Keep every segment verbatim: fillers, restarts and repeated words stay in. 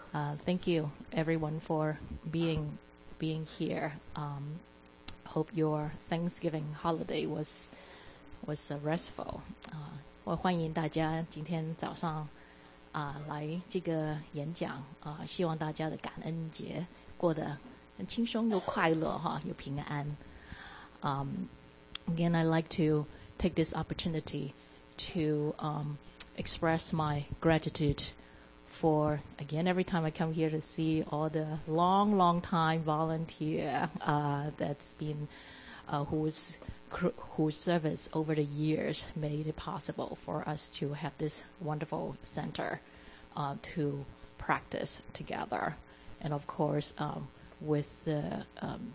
Uh, thank you, everyone, for being being here. Um, hope your Thanksgiving holiday was was uh, restful. 啊、我欢迎大家今天早上啊、来这个演讲啊、希望大家的感恩节过得很轻松又快乐哈，又平安。Um, again, I'd like to take this opportunity to um, express my gratitude for, again, every time I come here to see all the long, long time volunteer uh, that's been, uh, whose, whose service over the years made it possible for us to have this wonderful center uh, to practice together. And of course, um, with the um,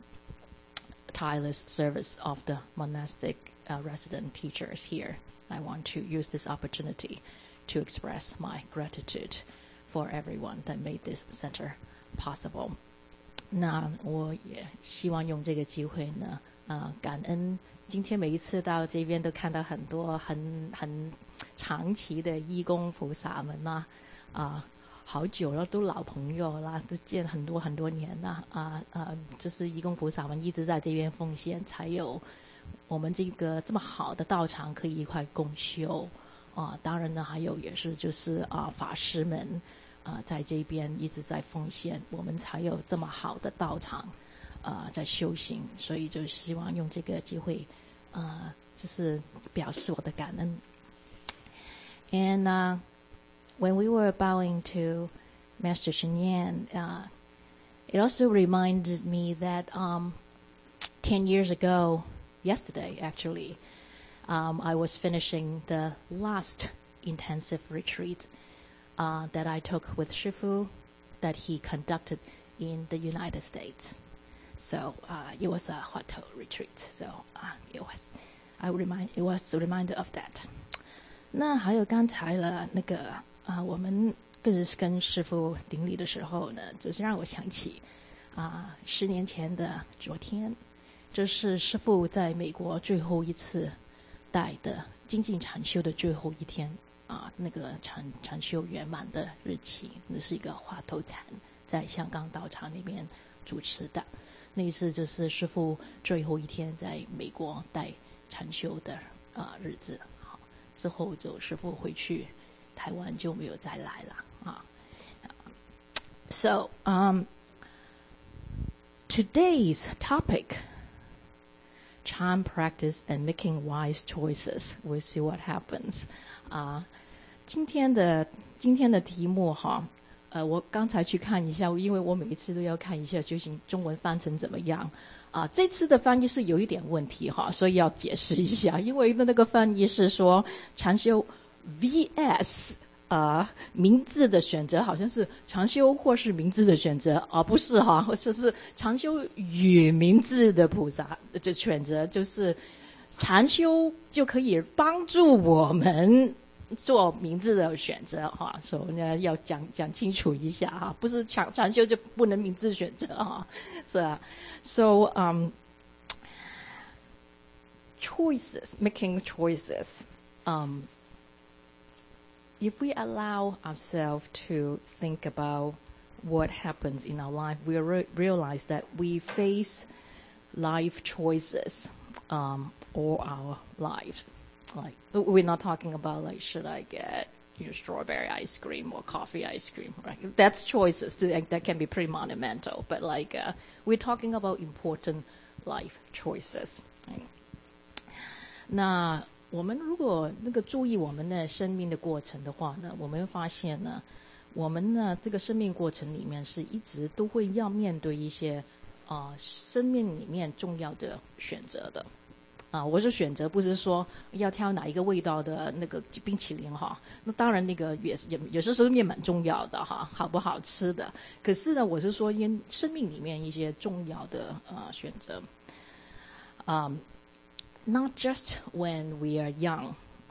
tireless service of the monastic uh, resident teachers here, I want to use this opportunity to express my gratitude for everyone that made this center possible. 那我也希望用这个机会呢，呃，感恩今天每一次到这边都看到很多很很长期的义工菩萨们呐，啊、呃，好久了，都老朋友啦，都见很多很多年了啊啊，就是义工菩萨们一直在这边奉献，才有我们这个这么好的道场可以一块共修啊。当然呢，还有也是就是啊法师们。呃，在这边一直在奉献，我们才有这么好的道场，呃，在修行，所以就希望用这个机会，呃，就是表示我的感恩。And uh, when we were bowing to Master Cheng Yen, uh, it also reminded me that um, ten years ago, yesterday actually, um, I was finishing the last intensive retreat Uh, that I took with Shifu that he conducted in the United States. So uh, it was a Huatou retreat. So uh, it was, I remind, it was a reminder of that. 那还有刚才了那个啊、呃，我们跟跟师父顶礼的时候呢，就是让我想起啊、呃，十年前的昨天，这是师父在美国最后一次带的精进禅修的最后一天。啊，那个禅禅修圆满的日期，那是一个华头禅在香港道场里面主持的。那一次就是师父最后一天在美国带禅修的啊日子。好，之后就师父回去台湾就没有再来了啊。So, um, today's topic, Chan practice and making wise choices. We'll see what happens. 啊，今天的今天的题目哈，呃，我刚才去看一下，因为我每一次都要看一下究竟中文翻成怎么样啊。这次的翻译是有一点问题哈，所以要解释一下，因为那个翻译是说禅修 V S 啊，明智的选择，好像是禅修或是明智的选择，而、啊、不是哈，或者是禅修与明智的菩萨的选择，就是禅修就可以帮助我们做明智的选择哈，所以呢要讲讲清楚一下哈，不是禅禅修就不能明智选择哈，是吧 ？So um, choices, making choices. Um, if we allow ourselves to think about what happens in our life, we re- realize that we face life choices. Um, all our lives. Like, we're not talking about like, should I get you know, strawberry ice cream or coffee ice cream, right? That's choices that can be pretty monumental, but like uh, we're talking about important life choices. Right? 那我们如果那个注意我们的生命的过程的话呢，我们会发现呢，我们呢这个生命过程里面是一直都会要面对一些啊、呃，生命里面重要的选择的啊，我是选择不是说要挑哪一个味道的那个冰淇淋哈，那当然那个也是也有些时候也蛮重要的哈，好不好吃的。可是呢，我是说因生命里面一些重要的呃选择，um, not just when we are young,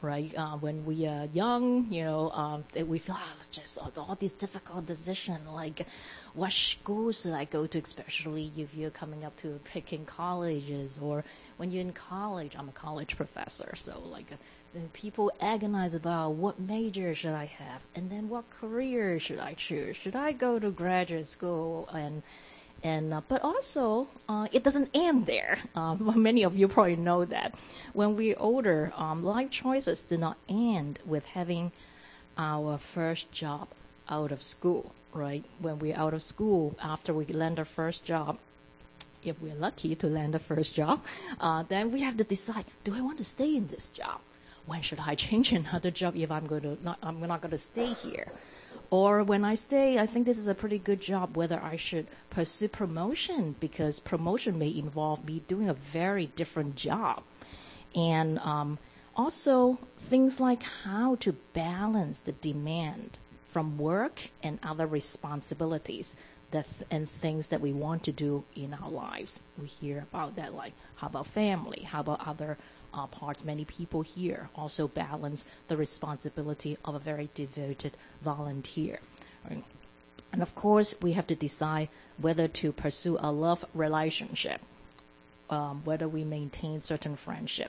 right? Uh, when we are young, you know, um, we feel oh, just all, all these difficult decisions, like what school should I go to, especially if you're coming up to picking colleges, or when you're in college. I'm a college professor, so like uh, then people agonize about what major should I have, and then what career should I choose? Should I go to graduate school? And And uh, but also, uh, it doesn't end there. Um, many of you probably know that when we're older, um, life choices do not end with having our first job out of school, right? When we're out of school, after we land our first job, if we're lucky to land a first job, uh, then we have to decide: do I want to stay in this job? When should I change another job if I'm going to not? I'm not going to stay here. Or when I stay, I think this is a pretty good job, whether I should pursue promotion, because promotion may involve me doing a very different job. And um, also things like how to balance the demand from work and other responsibilities that th- and things that we want to do in our lives. We hear about that, like how about family, how about other uh, parts. Many people here also balance the responsibility of a very devoted volunteer. Right? And of course, we have to decide whether to pursue a love relationship, um, whether we maintain certain friendship.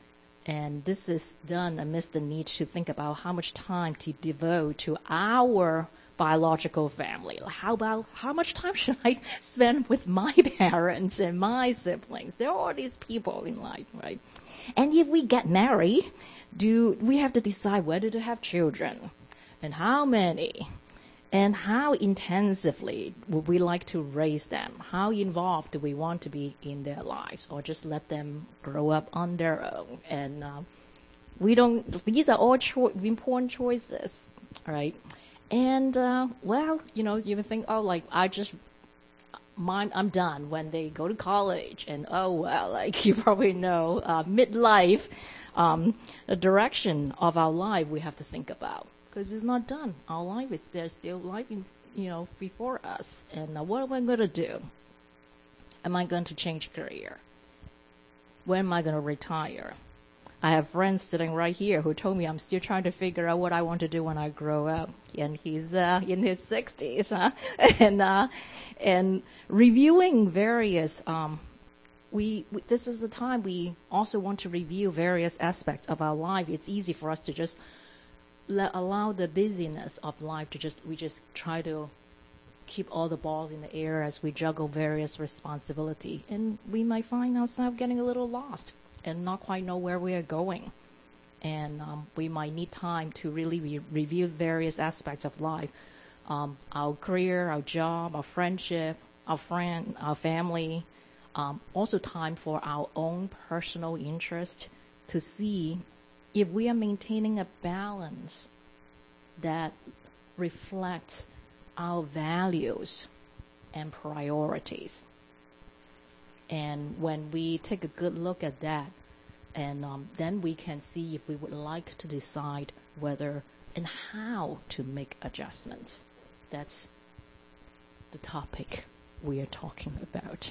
And this is done amidst the need to think about how much time to devote to our biological family. How about how much time should I spend with my parents and my siblings? There are all these people in life, right? And if we get married, do we have to decide whether to have children and how many? And how intensively would we like to raise them? How involved do we want to be in their lives, or just let them grow up on their own? And uh, we don't. These are all cho- important choices, right? And uh, well, you know, you would think, oh, like I just, mine, I'm done when they go to college, and oh well, like you probably know, uh, midlife, um, the direction of our life we have to think about. Because it's not done. Our life is there's still life, in, you know, before us. And uh, what am I going to do? Am I going to change career? When am I going to retire? I have friends sitting right here who told me I'm still trying to figure out what I want to do when I grow up. And he's uh, in his sixties, huh? and uh, and reviewing various. Um, we, we this is the time we also want to review various aspects of our life. It's easy for us to just Let, allow the busyness of life to just, we just try to keep all the balls in the air as we juggle various responsibility. And we might find ourselves getting a little lost and not quite know where we are going. And um, we might need time to really re- review various aspects of life. Um, our career, our job, our friendship, our friend, our family. Um, also time for our own personal interest to see if we are maintaining a balance that reflects our values and priorities. And when we take a good look at that, and um, then we can see if we would like to decide whether and how to make adjustments. That's the topic we are talking about.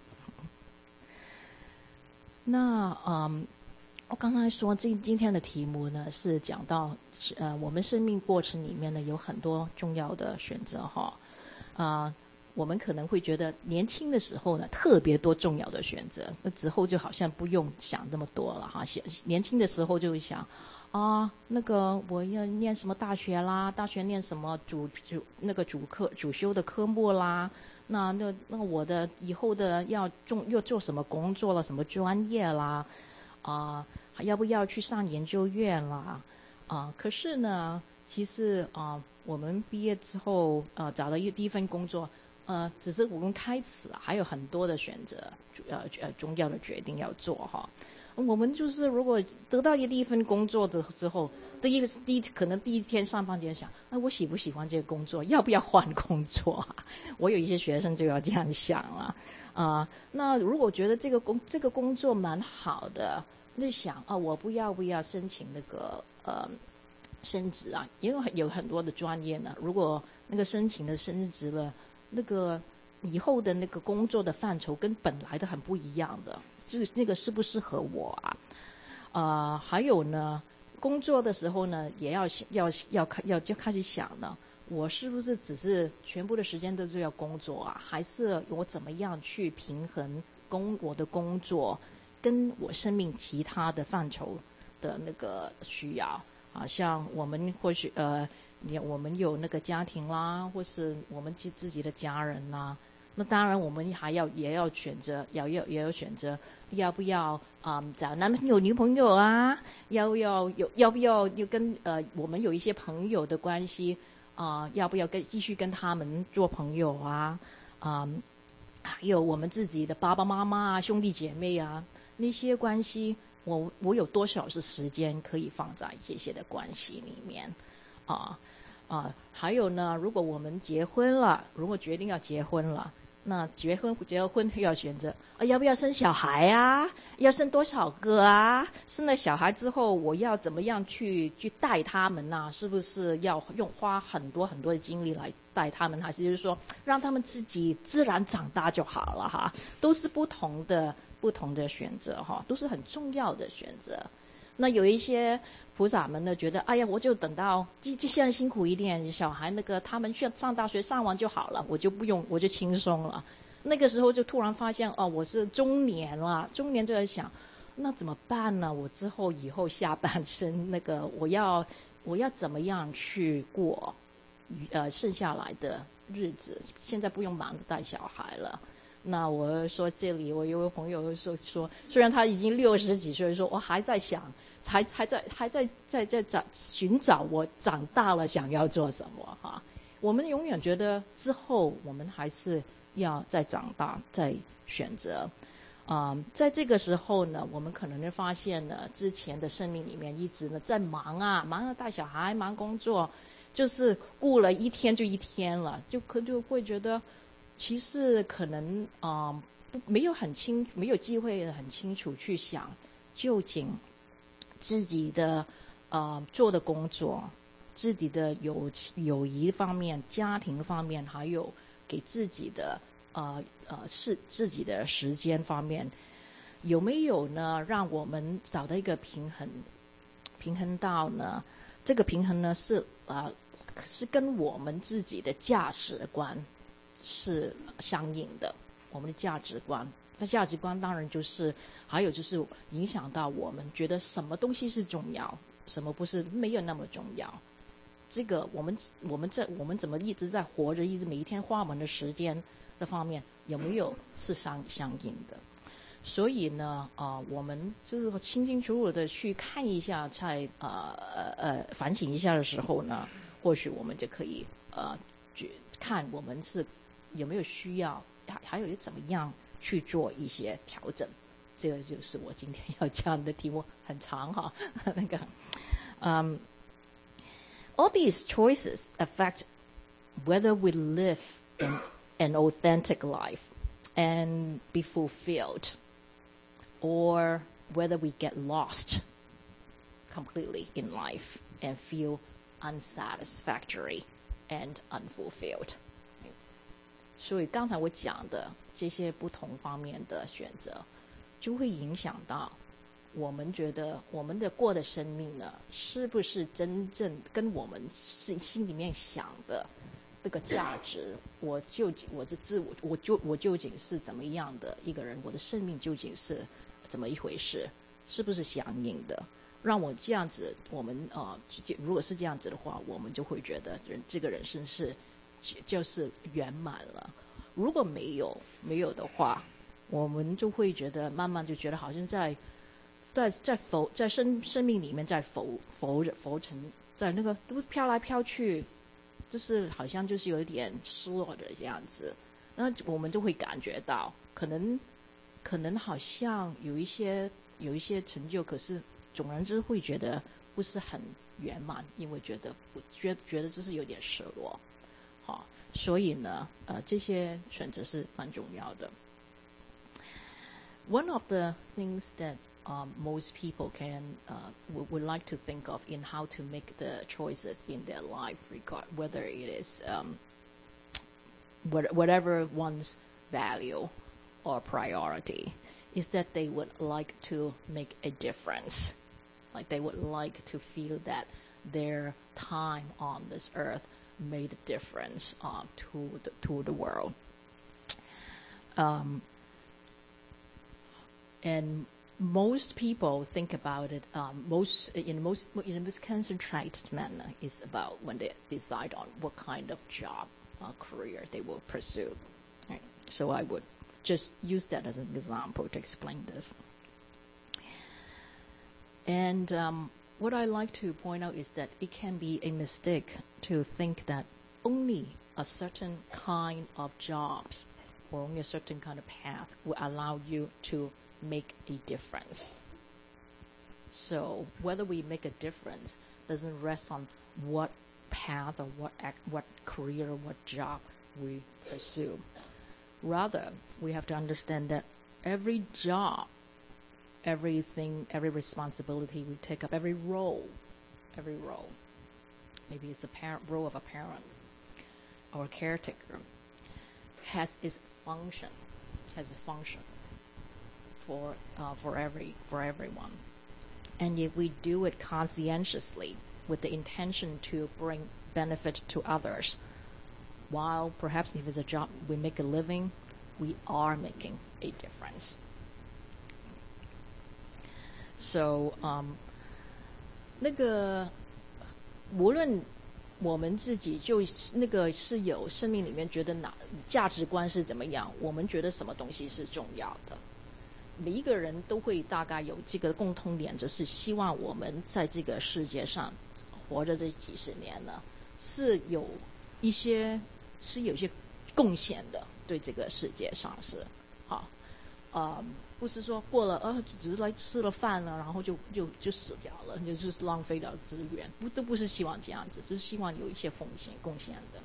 那嗯。Um, 我刚才说今今天的题目呢是讲到呃我们生命过程里面呢有很多重要的选择哈啊、呃、我们可能会觉得年轻的时候呢特别多重要的选择，那之后就好像不用想那么多了哈。年轻的时候就会想啊那个我要念什么大学啦，大学念什么主主那个主课主修的科目啦，那那那我的以后的要重要做什么工作了，什么专业啦。啊、呃，要不要去上研究院啦？啊、呃，可是呢，其实啊、呃，我们毕业之后，呃，找了一第一份工作，呃，只是我们开始还有很多的选择，呃呃，重要的决定要做哈。我们就是如果得到一第一份工作的之后，第一个第一可能第一天上班就想，哎，我喜不喜欢这个工作？要不要换工作啊？我有一些学生就要这样想啊。啊、呃，那如果觉得这个工这个工作蛮好的。就想啊，我不要不要申请那个呃升职啊，因为有很多的专业呢，如果那个申请的升职了，那个以后的那个工作的范畴跟本来的很不一样的，这那个适不适合我啊？啊、呃，还有呢， 工作的时候呢，也要要要要就开始想了，我是不是只是全部的时间都是要工作啊？还是我怎么样去平衡工我的工作跟我生命其他的范畴的那个需要？啊，像我们或许呃，你我们有那个家庭啦，或是我们自自己的家人啦。那当然，我们还要也要选择，要要也要选择，要不要啊、嗯、找男朋友、女朋友啊？要不要有要不要又跟呃我们有一些朋友的关系啊、呃？要不要跟继续跟他们做朋友啊？啊、嗯，还有我们自己的爸爸妈妈啊、兄弟姐妹啊那些关系，我我有多少是时间可以放在这些的关系里面啊？啊，还有呢，如果我们结婚了，如果决定要结婚了。那结婚结了婚要选择啊，要不要生小孩啊？要生多少个啊？生了小孩之后，我要怎么样去去带他们呢、啊？是不是要用花很多很多的精力来带他们，还是就是说让他们自己自然长大就好了哈？都是不同的不同的选择哈，都是很重要的选择。那有一些菩萨们呢，觉得哎呀，我就等到这这现在辛苦一点，小孩那个他们去上大学上完就好了，我就不用，我就轻松了。那个时候就突然发现，哦，我是中年了，中年就在想，那怎么办呢？我之后以后下半生那个，我要我要怎么样去过呃剩下来的日子？现在不用忙着带小孩了。那我说这里，我有位朋友说说，虽然他已经六十几岁，说我还在想，还还在还在在在找寻找我长大了想要做什么哈。我们永远觉得之后我们还是要再长大，再选择。啊、嗯，在这个时候呢，我们可能会发现呢，之前的生命里面一直呢在忙啊，忙着带小孩，忙工作，就是顾了一天就一天了，就可就会觉得。其实可能啊、呃，没有很清，没有机会很清楚去想，究竟自己的呃做的工作，自己的友友谊方面、家庭方面，还有给自己的呃呃是自己的时间方面，有没有呢？让我们找到一个平衡，平衡到呢？这个平衡呢是啊、呃、是跟我们自己的价值观。是相应的，我们的价值观，这价值观当然就是还有就是影响到我们觉得什么东西是重要，什么不是没有那么重要。这个我们我们在我们怎么一直在活着，一直每一天花我们的时间的方面有没有是相相应的？所以呢，啊、呃，我们就是清清楚楚的去看一下，在呃呃呃反省一下的时候呢，或许我们就可以呃看我们是。有没有需要还还有怎么样去做一些调整？这个就是我今天要讲的题目，很长哈。那个，嗯、um, ，all these choices affect whether we live in an authentic life and be fulfilled, or whether we get lost completely in life and feel unsatisfactory and unfulfilled.所以刚才我讲的这些不同方面的选择，就会影响到我们觉得我们的过的生命呢，是不是真正跟我们心心里面想的这个价值，我究竟我的自我，我就我究竟是怎么样的一个人，我的生命究竟是怎么一回事，是不是相应的？让我这样子，我们呃，如果是这样子的话，我们就会觉得人这个人生是。就是圆满了。如果没有没有的话，我们就会觉得慢慢就觉得好像在在在浮在生生命里面在浮浮着浮沉，在那个都飘来飘去，就是好像就是有一点失落的这样子。那我们就会感觉到，可能可能好像有一些有一些成就，可是总而言之会觉得不是很圆满，因为觉得觉觉得这是有点失落。好，所以呢，呃，这些选择是蛮重要的。One of the things that um, most people can uh, w- would like to think of in how to make the choices in their life, regard whether it is um, what, whatever one's value or priority, is that they would like to make a difference. Like they would like to feel that their time on this earth made a difference uh, to the, to the world. Um, and most people think about it. Um, most in most in most concentrated manner is about when they decide on what kind of job uh, career they will pursue. Right. So I would just use that as an example to explain this. And um, what I like to point out is that it can be a mistake to think that only a certain kind of jobs or only a certain kind of path will allow you to make a difference. So whether we make a difference doesn't rest on what path or what act, what career or what job we pursue. Rather, we have to understand that every job, everything, every responsibility we take up, every role, every role, maybe it's the parent, role of a parent or a caretaker, has its function, has a function for uh, for every for everyone. And if we do it conscientiously with the intention to bring benefit to others, while perhaps if it's a job we make a living, we are making a difference. So, um, 那个无论我们自己就那个是有生命里面觉得哪价值观是怎么样，我们觉得什么东西是重要的。每一个人都会大概有这个共通点，就是希望我们在这个世界上活着这几十年呢，是有一些是有一些贡献的，对这个世界上是好，呃，不是说过了呃只是来吃了饭了，然后就就就死掉了，就就是浪费掉资源，不都不是希望这样子，就是希望有一些奉献贡献的。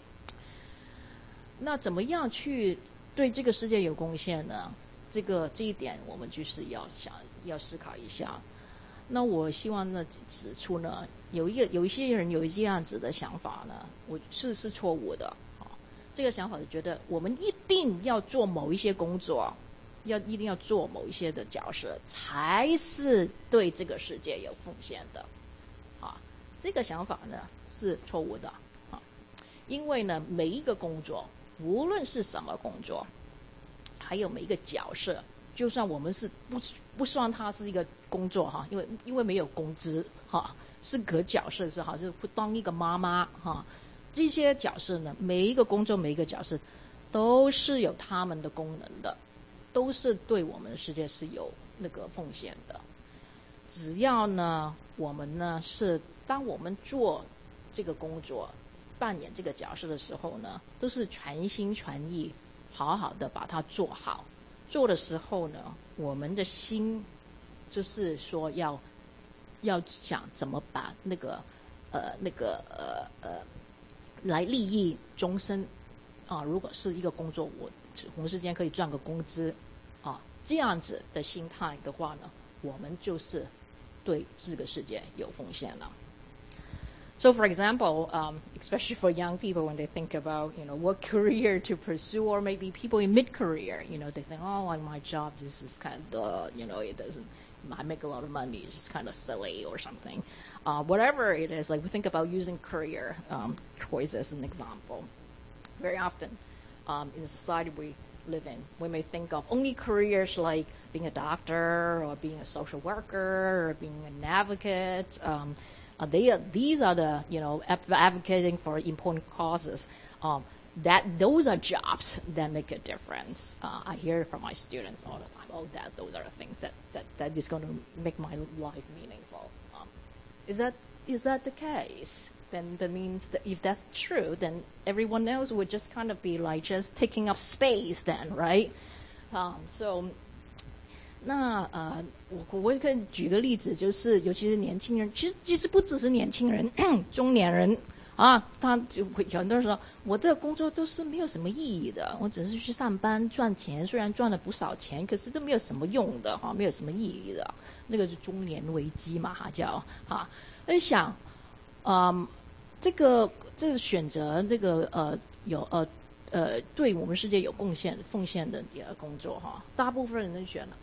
那怎么样去对这个世界有贡献呢？这个这一点我们就是要想要思考一下。那我希望呢指出呢，有一个有一些人有这样子的想法呢，我是是错误的啊。这个想法是觉得我们一定要做某一些工作，要一定要做某一些的角色，才是对这个世界有奉献的啊。这个想法呢是错误的啊，因为呢每一个工作，无论是什么工作，还有每一个角色，就算我们是不不算它是一个工作哈，因为因为没有工资哈，是个角色是好，是当一个妈妈哈，这些角色呢，每一个工作每一个角色都是有他们的功能的，都是对我们的世界是有那个奉献的。只要呢，我们呢是当我们做这个工作、扮演这个角色的时候呢，都是全心全意。好好的把它做好，做的时候呢，我们的心就是说要要想怎么把那个呃那个呃呃来利益终身啊。如果是一个工作，我同时间可以赚个工资啊，这样子的心态的话呢，我们就是对这个世界有奉献了。So, for example, um, especially for young people, when they think about, you know, what career to pursue, or maybe people in mid-career, you know, they think, oh, like my job, this is kind of, uh, you know, it doesn't, I make a lot of money, it's just kind of silly or something. Uh, whatever it is, like we think about using career um, choice as an example. Very often, um, in the society we live in, we may think of only careers like being a doctor or being a social worker or being an advocate. Um, Uh, they are, these are the, you know, advocating for important causes. Um, that those are jobs that make a difference. Uh, I hear it from my students all the time. Oh, that those are the things that, that, that is going to make my life meaningful. Um, is that is that the case? Then that means that if that's true, then everyone else would just kind of be like just taking up space then, right? Um, so. 那呃，我我可以举个例子，就是尤其是年轻人，其实其实不只是年轻人，中年人啊，他就会很多人说，我这个工作都是没有什么意义的，我只是去上班赚钱，虽然赚了不少钱，可是都没有什么用的哈，没有什么意义的，那个是中年危机嘛，哈叫哈。那想，嗯，这个这个选择那个呃有呃呃对我们世界有贡献奉献的工作哈，大部分人都选了。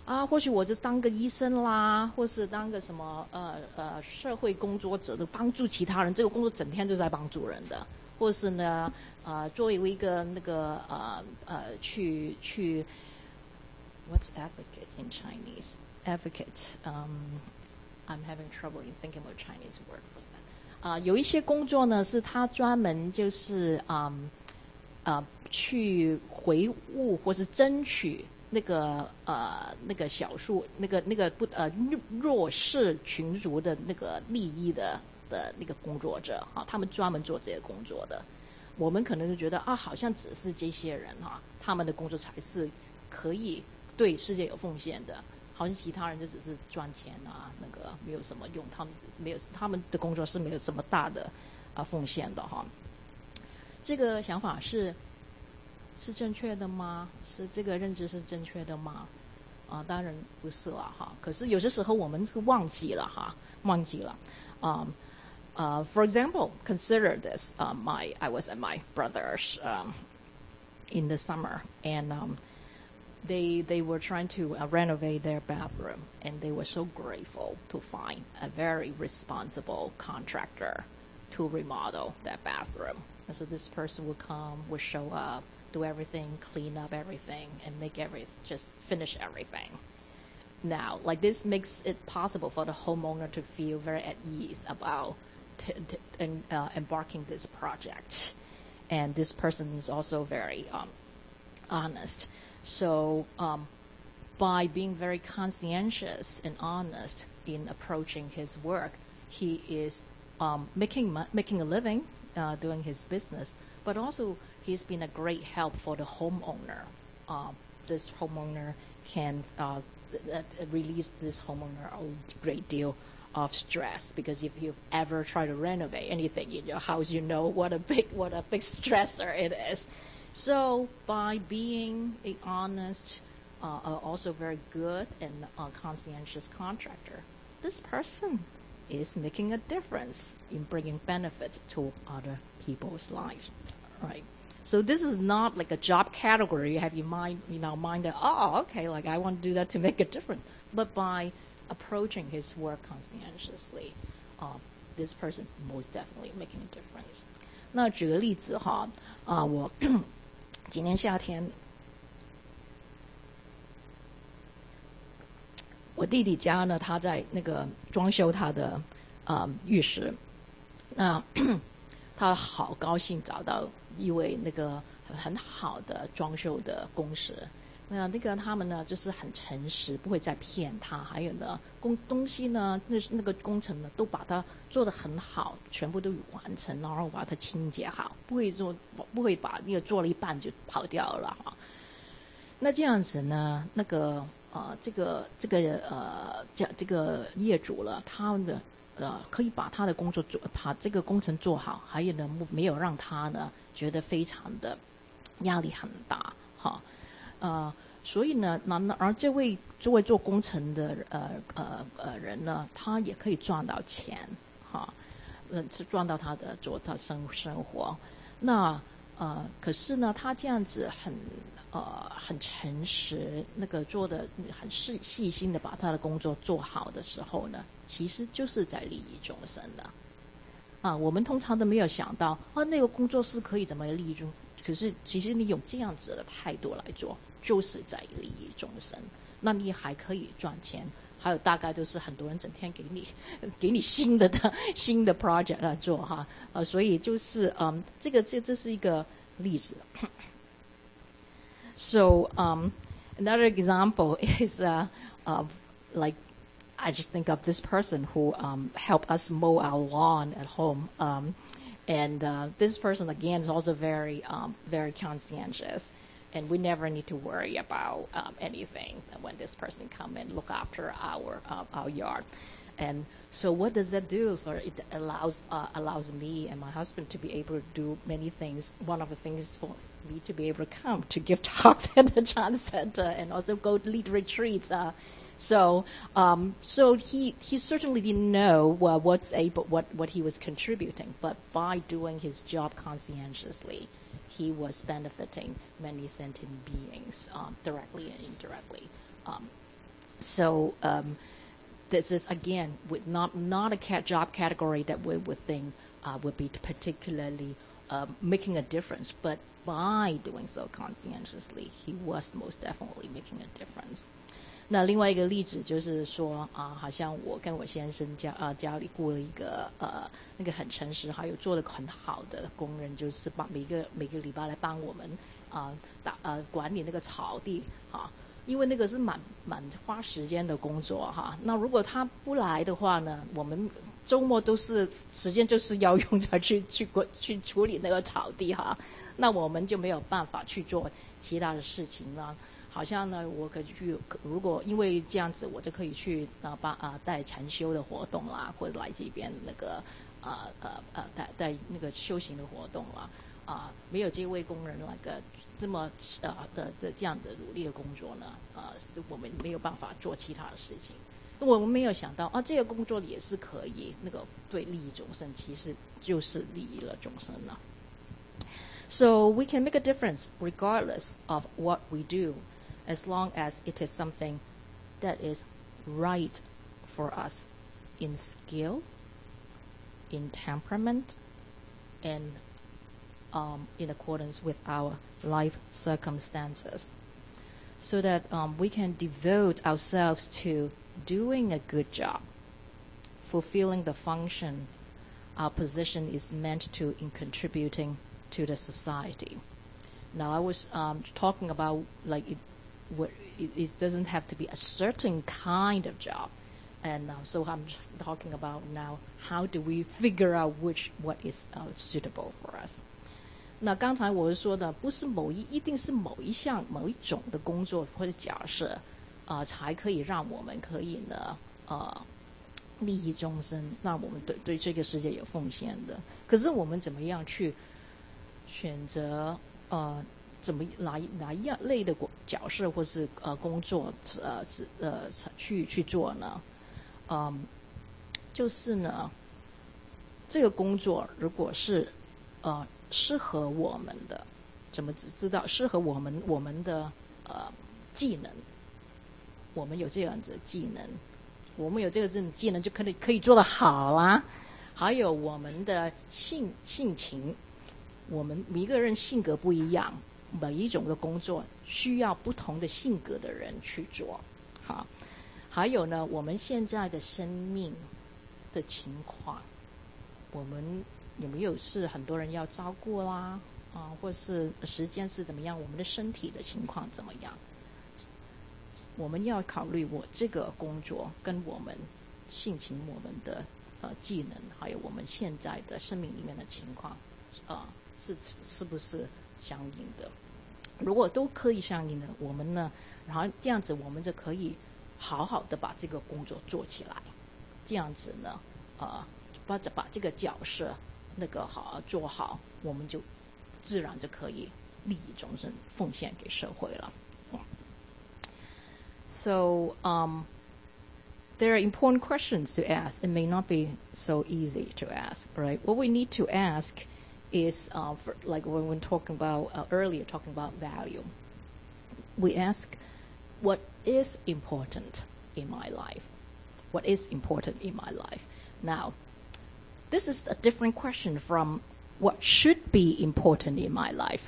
啊，或许我就当个医生啦，或是当个什么呃呃社会工作者的，帮助其他人，这个工作整天就在帮助人的，或是呢呃作为一个那个呃呃去去 What's advocate in Chinese? Advocate, um, I'm having trouble in thinking about Chinese word for that. 啊、呃，有一些工作呢，是他专门就是嗯呃去回悟或是争取那个呃那个小数那个那个不呃弱势群族的那个利益的的那个工作者哈、啊，他们专门做这些工作的。我们可能就觉得啊，好像只是这些人哈、啊，他们的工作才是可以对世界有奉献的。好像其他人就只是赚钱啊，那个没有什么用，他们只是没有他们的工作是没有什么大的啊奉献的哈。这个想法是是正确的吗？是这个认知是正确的吗？啊，当然不是了哈。可是有些时候我们是忘记了哈，忘记了。Um, uh, for example, consider this. Uh, my I was at my brother's um, in the summer, and um, they they were trying to uh, renovate their bathroom, and they were so grateful to find a very responsible contractor to remodel that bathroom. And so this person would come, would show up, do everything, clean up everything, and make every just finish everything. Now, like this makes it possible for the homeowner to feel very at ease about t- t- and, uh, embarking this project. And this person is also very um, honest. So um, by being very conscientious and honest in approaching his work, he is um, making making a living uh, doing his business, but also he's been a great help for the homeowner. Uh, this homeowner can uh, that relieves this homeowner a great deal of stress, because if you've ever tried to renovate anything in your house, you know what a big what a big stressor it is. So by being a honest, uh, uh, also very good and uh, conscientious contractor, this person is making a difference in bringing benefit to other people's lives, right? So this is not like a job category you have in mind, you know, mind that, oh, okay, like I want to do that to make a difference. But by approaching his work conscientiously, uh, this person is most definitely making a difference. 那举个例子哈，啊、呃，我今年夏天，我弟弟家呢，他在那个装修他的呃浴室，那他好高兴找到一位那个很好的装修的公司。那那个他们呢，就是很诚实，不会再骗他。还有呢，工东西呢，那那个工程呢，都把它做得很好，全部都完成，然后把它清洁好，不会做，不会把那个做了一半就跑掉了哈。那这样子呢，那个呃，这个这个呃，这这个业主了，他的呃，可以把他的工作做，把这个工程做好，还有呢，没有让他呢觉得非常的压力很大哈。呃，所以呢，那那而这位这位做工程的呃呃呃人呢，他也可以赚到钱哈，呃，是赚到他的做他生生活。那呃，可是呢，他这样子很呃很诚实，那个做的很细细心的把他的工作做好的时候呢，其实就是在利益众生的。啊，我们通常都没有想到啊，那个工作是可以怎么利益众，可是其实你用这样子的态度来做，就是在利益众生。那你还可以赚钱，还有大概就是很多人整天给你给你新的的新的 project 来做哈，呃，所以就是嗯，这个这这是一个例子。So um, another example is uh, uh, like I just think of this person who um, helped us mow our lawn at home. Um, and uh, this person, again, is also very, um, very conscientious. And we never need to worry about um, anything when this person come and look after our uh, our yard. And so what does that do? For it allows uh, allows me and my husband to be able to do many things. One of the things is for me to be able to come to give talks at the Chan Center and also go lead retreats. Uh, So, um, so he he certainly didn't know well, what's able what what he was contributing, but by doing his job conscientiously, he was benefiting many sentient beings um, directly and indirectly. Um, So um, this is again with not not a cat job category that we would think uh, would be particularly uh, making a difference, but by doing so conscientiously, he was most definitely making a difference. 那另外一个例子就是说啊，好像我跟我先生家呃家里雇了一个呃那个很诚实还有做得很好的工人，就是帮每个每个礼拜来帮我们啊打呃管理那个草地啊，因为那个是蛮蛮花时间的工作哈。那如果他不来的话呢，我们周末都是时间就是要用在去去去处理那个草地哈，那我们就没有办法去做其他的事情了。好像呢，我可以去，如果因为这样子，我就可以去啊帮啊带禅修的活动啦，或者来这边那个啊呃呃带带那个修行的活动啦，啊没有这位工人那个这么呃的的这样的努力的工作呢，啊是我们没有办法做其他的事情。我们没有想到啊，这个工作也是可以那个对利益众生，其实就是利益了众生呢。So we can make a difference regardless of what we do, as long as it is something that is right for us in skill, in temperament, and um, in accordance with our life circumstances, so that um, we can devote ourselves to doing a good job, fulfilling the function our position is meant to in contributing to the society. Now, I was um, talking about like it, it, it doesn't have to be a certain kind of job, and uh, so I'm talking about now how do we figure out which what is uh, suitable for us. 那刚才我是说的，不是某一一定是某一项某一种的工作或者假设，啊、呃，才可以让我们可以呢，呃，利益众生，让我们对对这个世界有奉献的。可是我们怎么样去选择呃怎么哪哪一样类的角色或是呃工作呃是呃去去做呢？嗯，就是呢，这个工作如果是呃适合我们的，怎么知道适合我们我们的呃技能？我们有这样子的技能，我们有这个技能就可以可以做得好啊。还有我们的性性情。我们每一个人性格不一样，每一种的工作需要不同的性格的人去做。好，还有呢，我们现在的生命的情况，我们有没有是很多人要照顾啦，啊，或是时间是怎么样，我们的身体的情况怎么样？我们要考虑我这个工作跟我们性情、我们的呃技能，还有我们现在的生命里面的情况，啊。是是不是相应的？如果都可以相应的，我们呢，然后这样子我们就可以好好的把这个工作做起来。这样子呢，呃，把把这个角色那个好做好，我们就自然就可以利益众生，奉献给社会了。So, um, there are important questions to ask. It may not be so easy to ask, right? What we need to ask is uh, for, like when we're talking about uh, earlier talking about value, we ask what is important in my life, what is important in my life. Now, this is a different question from what should be important in my life.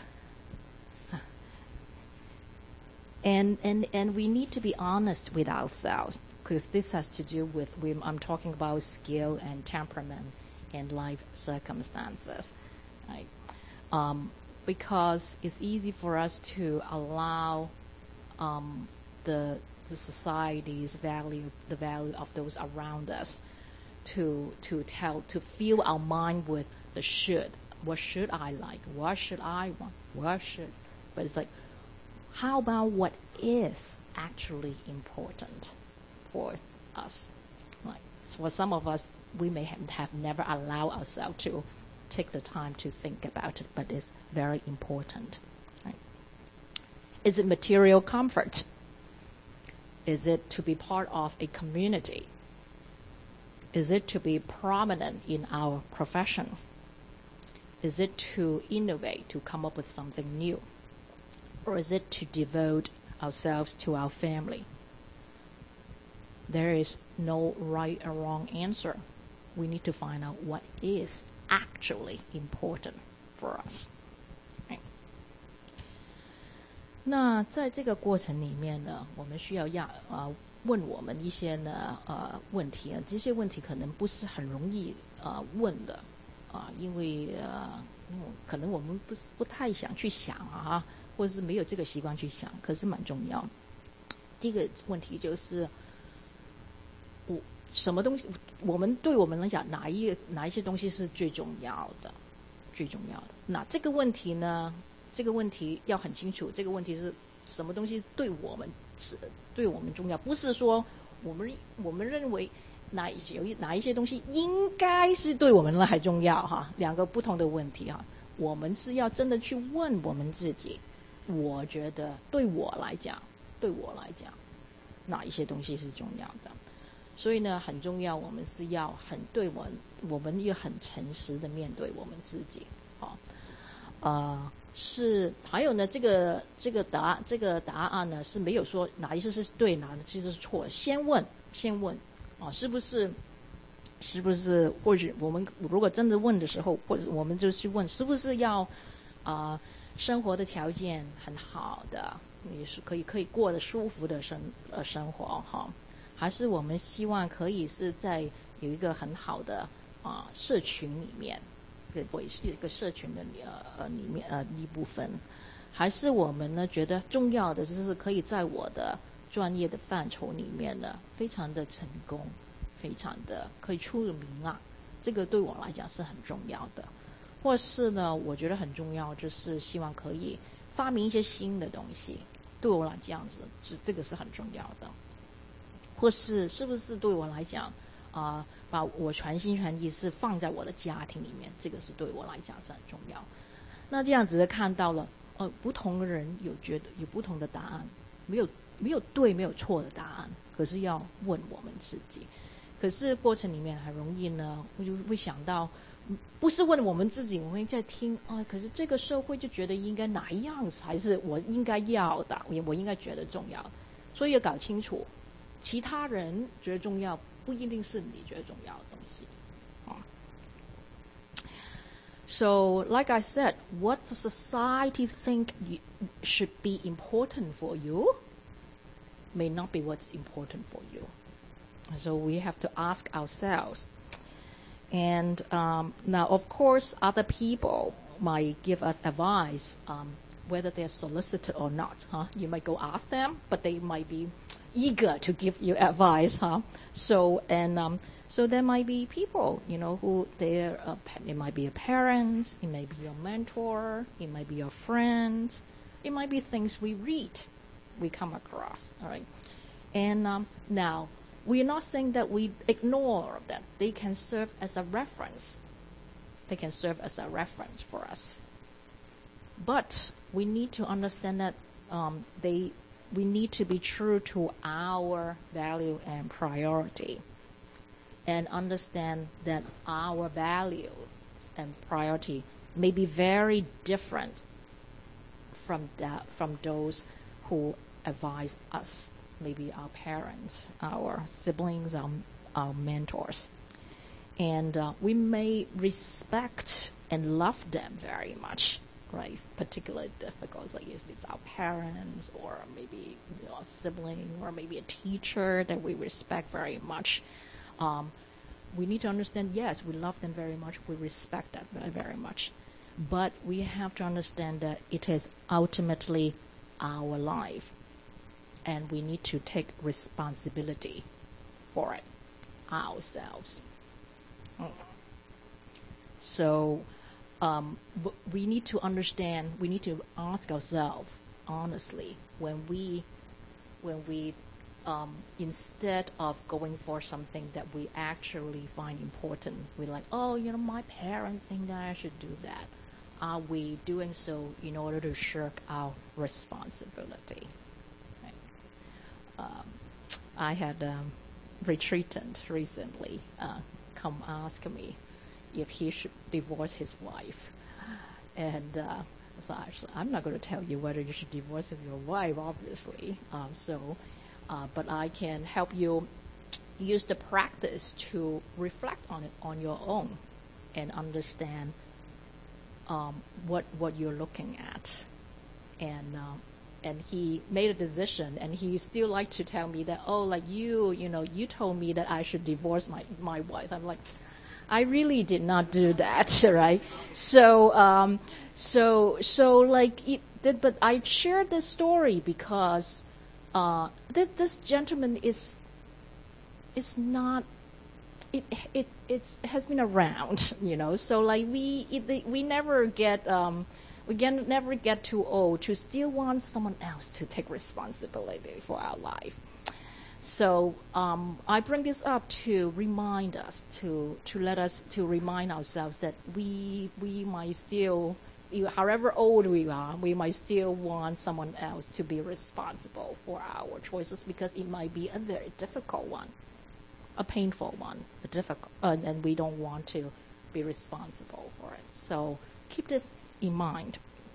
And and and we need to be honest with ourselves, because this has to do with I'm talking about skill and temperament and life circumstances. Right? Um, because it's easy for us to allow um, the the society's value, the value of those around us, to to tell, to fill our mind with the should. What should I like? What should I want? What should? But it's like, how about what is actually important for us? Like for some of us, we may have, have never allowed ourselves to take the time to think about it, but it's very important. Right? Is it material comfort? Is it to be part of a community? Is it to be prominent in our profession? Is it to innovate, to come up with something new? Or is it to devote ourselves to our family? there is no right or wrong answer. We need to find out what is actually important for us. Right? 那在这个过程里面呢，我们需要要呃问我们一些呢呃问题啊，这些问题可能不是很容易呃问的啊、呃，因为呃可能我们不是不太想去想啊，或者是没有这个习惯去想，可是蛮重要。第一个问题就是，我什么东西，我们对我们来讲，哪一哪一些东西是最重要的？最重要的。那这个问题呢？这个问题要很清楚，这个问题是什么东西对我们是对我们重要，不是说我们我们认为哪一些有一哪一些东西应该是对我们来重要哈，两个不同的问题哈。我们是要真的去问我们自己，我觉得对我来讲，对我来讲，哪一些东西是重要的？所以呢，很重要，我们是要很对我们，我们要很诚实的面对我们自己，好，呃，是还有呢，这个这个答这个答案呢是没有说哪一些是对，哪一些是错，先问先问啊，是不是是不是？或者我们如果真的问的时候，或者我们就去问，是不是要啊、呃、生活的条件很好的，你是可以可以过得舒服的生呃生活哈。还是我们希望可以是在有一个很好的啊、呃、社群里面，我也是一个社群的呃呃里面呃一部分，还是我们呢觉得重要的就是可以在我的专业的范畴里面呢非常的成功，非常的可以出名啊，这个对我来讲是很重要的。或是呢，我觉得很重要，就是希望可以发明一些新的东西，对我来讲是是这个是很重要的。或是是不是对我来讲啊、呃，把我全心全意是放在我的家庭里面，这个是对我来讲是很重要。那这样子看到了，呃，不同的人有觉得有不同的答案，没有没有对没有错的答案，可是要问我们自己。可是过程里面很容易呢，我就会想到，不是问我们自己，我们在听啊，可是这个社会就觉得应该哪一样才是我应该要的，我我应该觉得重要，所以要搞清楚。其他人觉得重要，不一定是你觉得重要的东西。So, like I said, what the society think you, should be important for you may not be what's important for you. So we have to ask ourselves. And um, now, of course, other people might give us advice, um, whether they're solicited or not. Huh? You might go ask them, but they might be eager to give you advice, huh? So and um, so there might be people, you know, who they're uh, it might be your parents, it might be your mentor, it might be your friends, it might be things we read, we come across, all right. And um, now we're not saying that we ignore that. They can serve as a reference. They can serve as a reference for us. But we need to understand that um, they. We need to be true to our value and priority, and understand that our values and priority may be very different from that, from those who advise us, maybe our parents, our siblings, our, our mentors. And uh, we may respect and love them very much. Right, it's particularly difficult, like if it's our parents or maybe you know, a sibling or maybe a teacher that we respect very much. Um, we need to understand, yes, we love them very much, we respect them very much, but we have to understand that it is ultimately our life, and we need to take responsibility for it ourselves. So. Um, but we need to understand, we need to ask ourselves honestly when we, when we, um, instead of going for something that we actually find important, we're like, oh, you know, my parents think that I should do that. Are we doing so in order to shirk our responsibility? Right? Um, I had a retreatant recently uh, come ask me if he should divorce his wife. And uh, so actually, I'm not going to tell you whether you should divorce your wife, obviously. Um, so, uh, but I can help you use the practice to reflect on it on your own and understand um, what what you're looking at. And uh, and he made a decision, and he still like to tell me that, oh, like you, you know, you told me that I should divorce my my wife. I'm like, I really did not do that, right? So um, so so like it, but I shared this story because uh, that this gentleman is is not. It it it's has been around, you know. So like we it, we never get um, we can never get too old to still want someone else to take responsibility for our life. So um, I bring this up to remind us to to let us to remind ourselves that we we might still, however old we are, we might still want someone else to be responsible for our choices because it might be a very difficult one. A painful one, a difficult, uh, and we don't want to be responsible for it. So keep this in mind.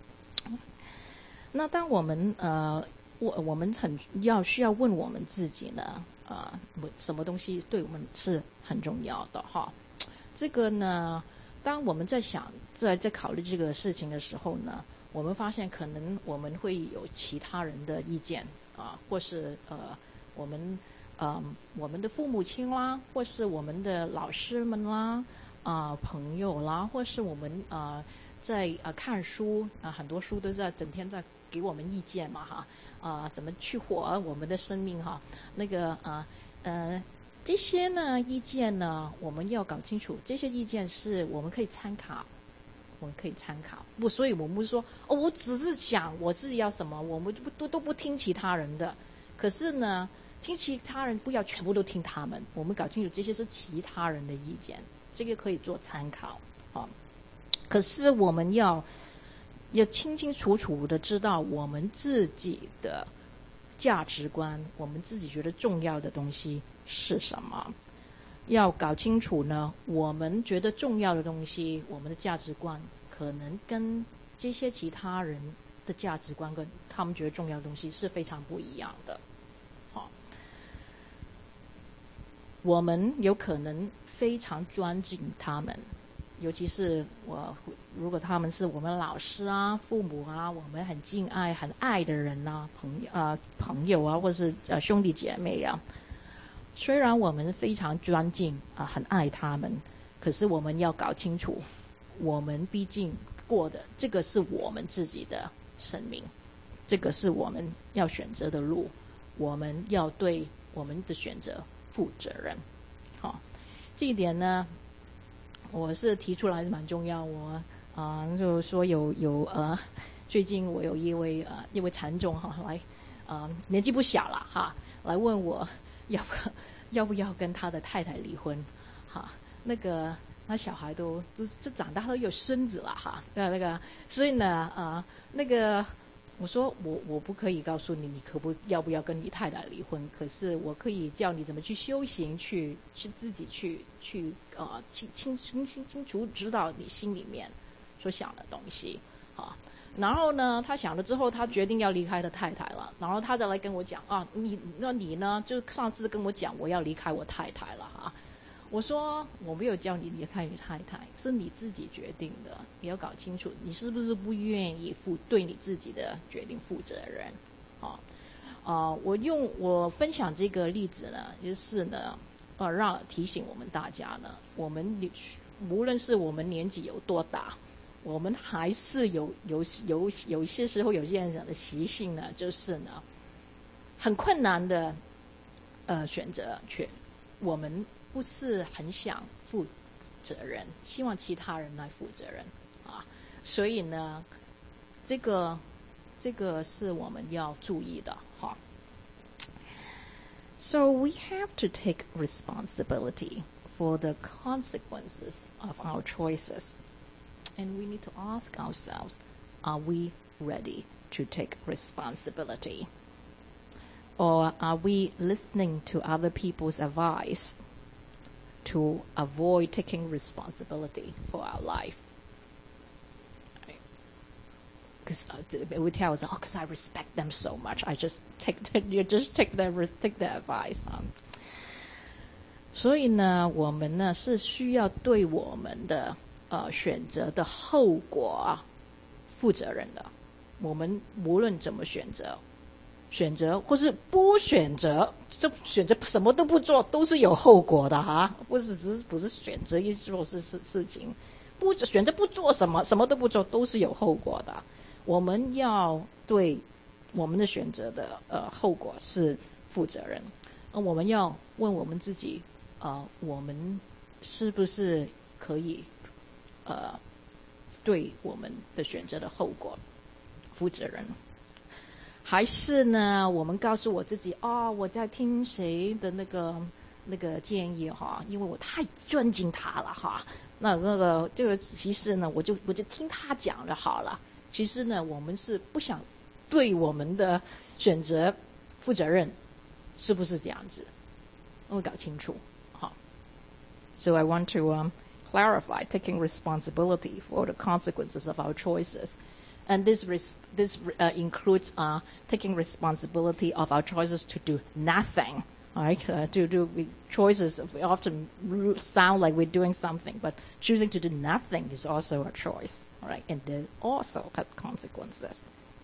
那当我们呃，我我们很要需要问我们自己呢，呃，什么东西对我们是很重要的哈？这个呢，当我们在想在在考虑这个事情的时候呢，我们发现可能我们会有其他人的意见啊，或是呃我们。嗯，我们的父母亲啦，或是我们的老师们啦，啊、呃，朋友啦，或是我们啊、呃、在啊、呃、看书啊、呃，很多书都在整天在给我们意见嘛哈，啊、呃，怎么去活我们的生命哈，那个啊 呃, 呃这些呢意见呢，我们要搞清楚，这些意见是我们可以参考，我们可以参考，不，所以我们不是说哦，我只是想我自己要什么，我们不都都不听其他人的，可是呢。听其他人不要全部都听他们，我们搞清楚这些是其他人的意见，这个可以做参考啊。可是我们要要清清楚楚的知道我们自己的价值观，我们自己觉得重要的东西是什么。要搞清楚呢，我们觉得重要的东西，我们的价值观可能跟这些其他人的价值观跟他们觉得重要的东西是非常不一样的。我们有可能非常尊敬他们，尤其是我，如果他们是我们老师啊、父母啊，我们很敬爱、很爱的人啊、朋友啊、朋友啊，或是呃兄弟姐妹啊，虽然我们非常尊敬啊、很爱他们，可是我们要搞清楚，我们毕竟过的这个是我们自己的生命，这个是我们要选择的路，我们要对我们的选择负责任。好，这一点呢，我是提出来是蛮重要。我啊、呃，就是说有有呃，最近我有一位呃一位禅众哈来呃年纪不小了哈，来问我要不要不要跟他的太太离婚哈，那个那小孩都都这长大都有孙子了哈，那那个所以呢啊、呃、那个。我说我我不可以告诉你你可不要不要跟你太太离婚，可是我可以教你怎么去修行，去去自己去去呃清清清清清楚知道你心里面所想的东西啊。然后呢，他想了之后，他决定要离开他太太了，然后他再来跟我讲啊，你那你呢？就上次跟我讲我要离开我太太了哈。我说我没有叫你离开你太太，是你自己决定的，你要搞清楚你是不是不愿意负对你自己的决定负责任。啊、呃，我用我分享这个例子呢，就是呢，呃，让提醒我们大家呢，我们无论是我们年纪有多大，我们还是有有有有一些时候有些人的习性呢，就是呢，很困难的呃选择，却我们。不是很想负责任，希望其他人来负责任啊，所以呢，这个这个是我们要注意的哈。So we have to take responsibility for the consequences of our choices, and we need to ask ourselves, are we ready to take responsibility, or are we listening to other people's advice?To avoid taking responsibility for our life, because right? we tell us, oh, because I respect them so much, I just take the, you just take the take the advice. Um, 所以呢，我们呢是需要对我们的呃选择的后果负责任的。我们无论怎么选择，选择或是不选择，这选择什么都不做都是有后果的哈，不是只是不是选择一做事事事情，不选择不做什么，什么都不做都是有后果的。我们要对我们的选择的呃后果是负责任，呃，我们要问我们自己，呃，我们是不是可以呃对我们的选择的后果负责任？还是呢，我们告诉我自己，哦，我在听谁的那个那个建议哈，因为我太尊敬他了哈，那那个这个其实呢，我就我就听他讲就好了。其实呢，我们是不想对我们的选择负责任，是不是这样子？我们搞清楚哈。So I want to um, clarify taking responsibility for the consequences of our choices. And this res- this uh, includes uh, taking responsibility of our choices to do nothing. Right? Uh, to do choices we often sound like we're doing something, but choosing to do nothing is also a choice. Right? And they also have consequences.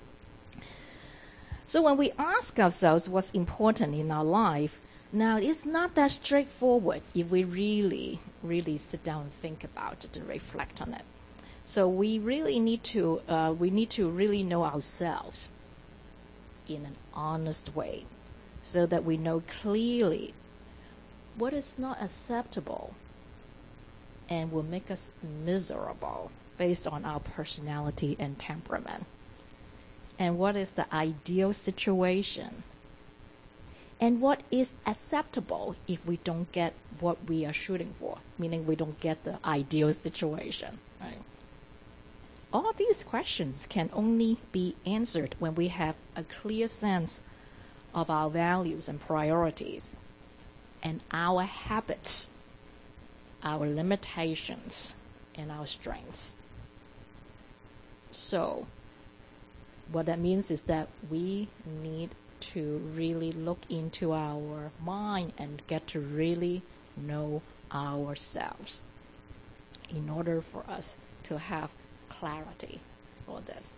So when we ask ourselves what's important in our life, now it's not that straightforward if we really, really sit down and think about it and reflect on it. So we really need to uh, we need to really know ourselves in an honest way, so that we know clearly what is not acceptable and will make us miserable based on our personality and temperament, and what is the ideal situation, and what is acceptable if we don't get what we are shooting for, meaning we don't get the ideal situation, right? All these questions can only be answered when we have a clear sense of our values and priorities, and our habits, our limitations, and our strengths. So, what that means is that we need to really look into our mind and get to really know ourselves in order for us to have clarity for this.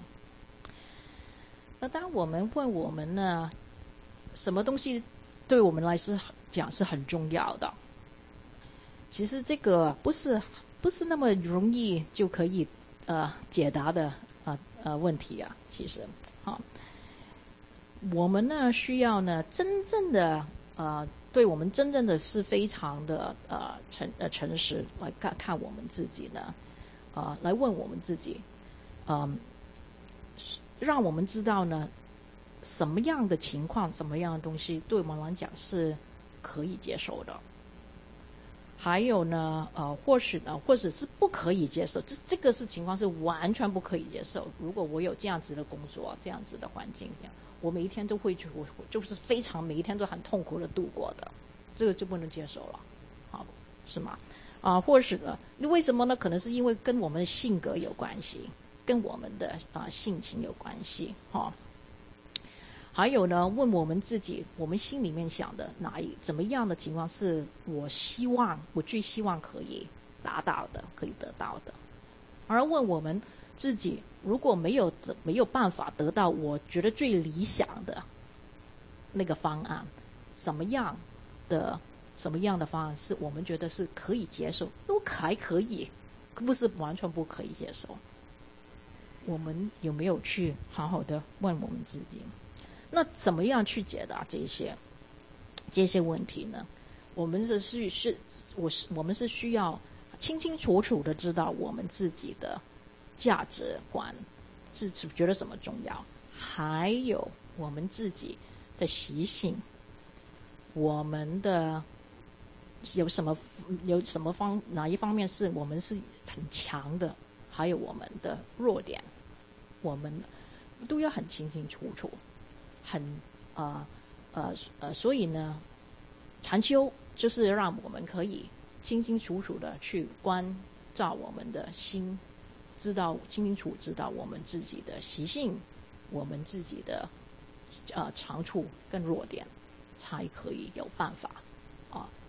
那当我们问我们呢，什么东西对我们来说讲是很重要的？其实这个不是不是那么容易就可以呃解答的呃呃问题啊。其实，好，我们呢需要呢真正的呃对我们真正的是非常的呃诚呃诚实来看看我们自己呢。呃，来问我们自己，嗯，让我们知道呢，什么样的情况，什么样的东西对我们来讲是可以接受的，还有呢，呃，或许呢，或者是不可以接受，这这个是情况是完全不可以接受。如果我有这样子的工作，这样子的环境，我每一天都会去，我就是非常每一天都很痛苦的度过的，这个就不能接受了，好，是吗？啊，或是呢？为什么呢？可能是因为跟我们的性格有关系，跟我们的啊性情有关系，哈、哦。还有呢，问我们自己，我们心里面想的哪一怎么样的情况是我希望，我最希望可以达到的，可以得到的。而问我们自己，如果没有没有办法得到我觉得最理想的那个方案，怎么样的？什么样的方案是我们觉得是可以接受，都还可以，不是完全不可以接受。我们有没有去好好的问我们自己？那怎么样去解答这些这些问题呢？我们是是是，我是我们是需要清清楚楚的知道我们自己的价值观，是觉得什么重要，还有我们自己的习性，我们的。有什么有什么方哪一方面是我们是很强的，还有我们的弱点，我们都要很清清楚楚，很呃呃呃，所以呢，禅修就是让我们可以清清楚楚的去关照我们的心，知道清清楚知道我们自己的习性，我们自己的呃长处跟弱点，才可以有办法啊。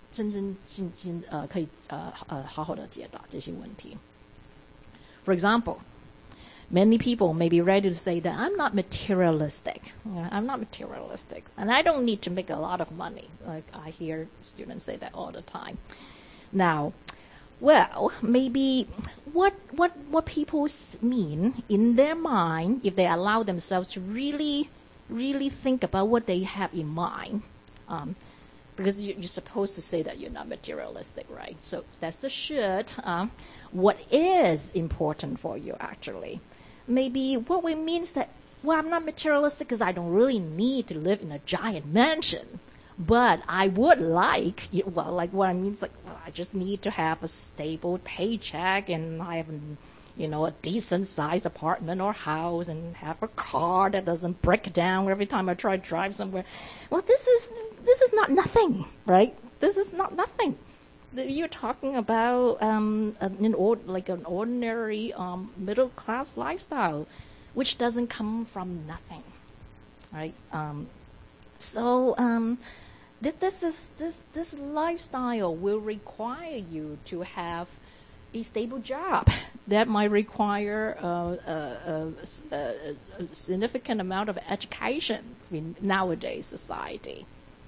真真正正呃可以呃呃好好的解答这些问题。For example, many people may be ready to say that I'm not materialistic. You know, I'm not materialistic, and I don't need to make a lot of money. Like I hear students say that all the time. Now, well, maybe what what what people mean in their mind, if they allow themselves to really really think about what they have in mind, um, because you, you're supposed to say that you're not materialistic, right? So that's the should. Um, what is important for you actually? Maybe what we mean is that, well, I'm not materialistic because I don't really need to live in a giant mansion. But I would like, well, like what I mean is like, well, I just need to have a stable paycheck and I have, you know, a decent sized apartment or house and have a car that doesn't break down every time I try to drive somewhere. Well, this is, this is not nothing, right? This is not nothing. You're talking about um, an or, like an ordinary um, middle class lifestyle, which doesn't come from nothing, right? Um, so um, this, this is this this lifestyle will require you to have a stable job that might require uh, a, a, a, a significant amount of education in nowadays society.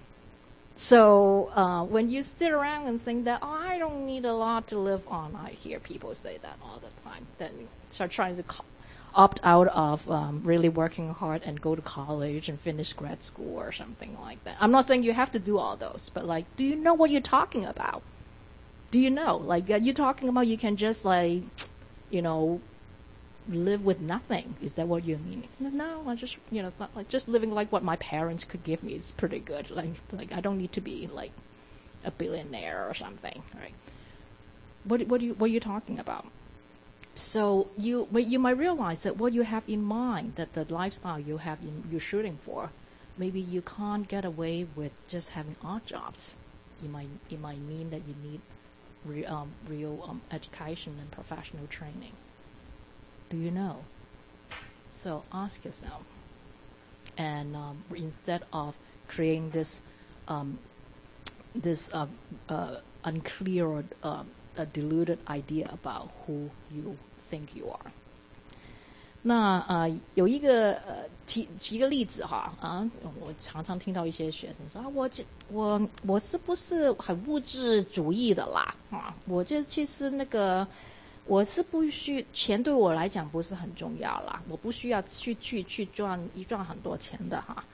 So uh, when you sit around and think that, oh, I don't need a lot to live on, I hear people say that all the time. Then start trying to co- opt out of um, really working hard and go to college and finish grad school or something like that. I'm not saying you have to do all those, but like, do you know what you're talking about? Do you know? Like, are you talking about you can just like, you know, live with nothing? Is that what you mean? No, I just, you know, like just living like what my parents could give me is pretty good. Like, like I don't need to be like a billionaire or something, right? What, what do you, what are you talking about? So you, but you might realize that what you have in mind, that the lifestyle you have, in, you're shooting for, maybe you can't get away with just having odd jobs. You might, it might mean that you need re, um, real um, education and professional training. Do you know? So ask yourself. And um, instead of creating this um, this uh, uh, unclear or uh, a deluded idea about who you think you are. 那呃有一个呃提提一个例子哈啊，我常常听到一些学生说啊，我这我我是不是很物质主义的啦啊？我这其实那个。我是不需钱对我来讲不是很重要啦，我不需要去去去赚一赚很多钱的哈。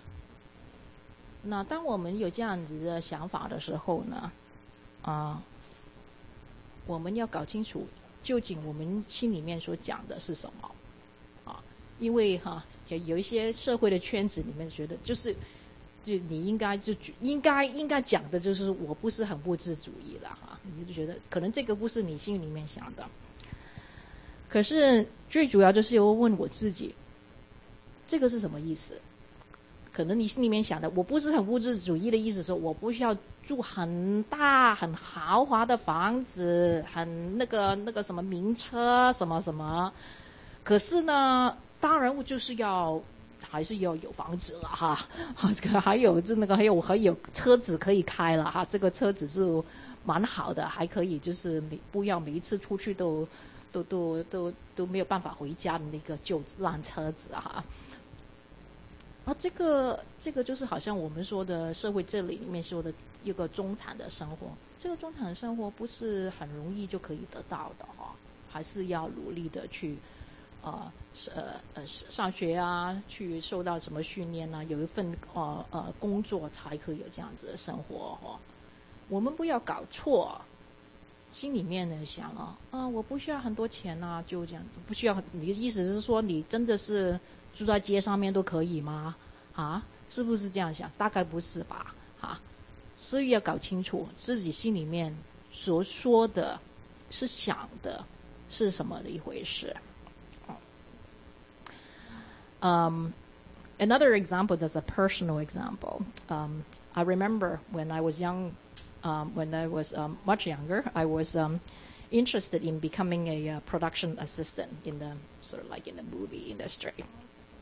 那当我们有这样子的想法的时候呢，啊、呃，我们要搞清楚究竟我们心里面所讲的是什么啊？因为哈有有一些社会的圈子里面觉得就是就你应该就应该应该讲的就是我不是很物质主义的哈。你就觉得可能这个不是你心里面想的，可是最主要就是要问我自己，这个是什么意思？可能你心里面想的，我不是很物质主义的意思是，我不需要住很大很豪华的房子，很那个那个什么名车什么什么。可是呢，当然我就是要还是要有房子了哈，这个还有这那个还有还有车子可以开了哈，这个车子是。蛮好的，还可以就是每不要每一次出去都都都都都没有办法回家的那个旧烂车子哈。啊，这个这个就是好像我们说的社会这里里面说的一个中产的生活，这个中产的生活不是很容易就可以得到的哈，还是要努力的去呃呃呃上学啊，去受到什么训练啊，有一份呃呃工作才可以有这样子的生活哈。我们不要搞错，心里面呢想啊啊，我不需要很多钱啊，就这样子，不需要。你的意思是说，你真的是住在街上面都可以吗？啊，是不是这样想？大概不是吧，啊，所以要搞清楚自己心里面所说的是想的是什么的一回事。Um, another example that's a personal example. Um, I remember when I was young. Um, when I was um, much younger, I was um, interested in becoming a uh, production assistant in the sort of like in the movie industry,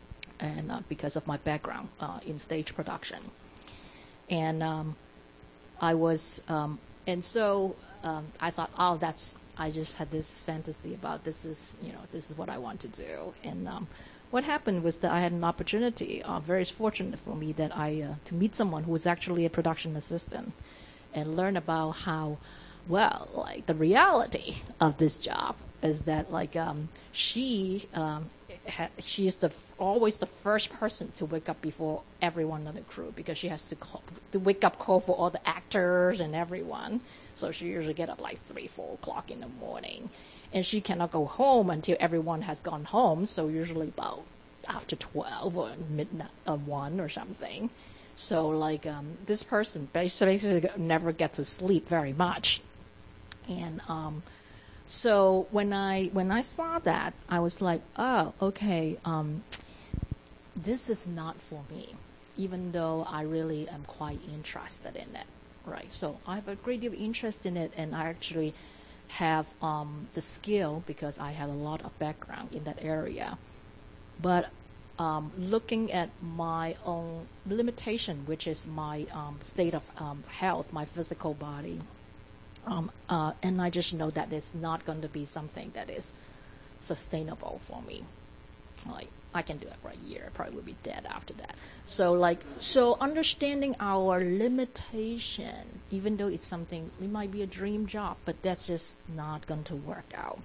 and uh, because of my background uh, in stage production. And um, I was, um, and so um, I thought, oh, that's, I just had this fantasy about this is, you know, this is what I want to do. And um, what happened was that I had an opportunity, uh, very fortunate for me, that I, uh, to meet someone who was actually a production assistant and learn about how, well, like the reality of this job is that like um, she um, ha- she is the always the first person to wake up before everyone on the crew because she has to call, to wake up call for all the actors and everyone. So she usually get up like three, four o'clock in the morning, and she cannot go home until everyone has gone home. So usually about after twelve or midnight or one or something. So like um, this person basically never get to sleep very much. And um, so when I when I saw that, I was like, oh, okay, um, this is not for me, even though I really am quite interested in it, right? So I have a great deal of interest in it, and I actually have um, the skill because I have a lot of background in that area. But um, looking at my own limitation, which is my um, state of um, health, my physical body, Um, uh, and I just know that it's not going to be something that is sustainable for me. Like I can do it for a year, I probably would be dead after that. So like, so understanding our limitation, even though it's something, it might be a dream job, but that's just not going to work out.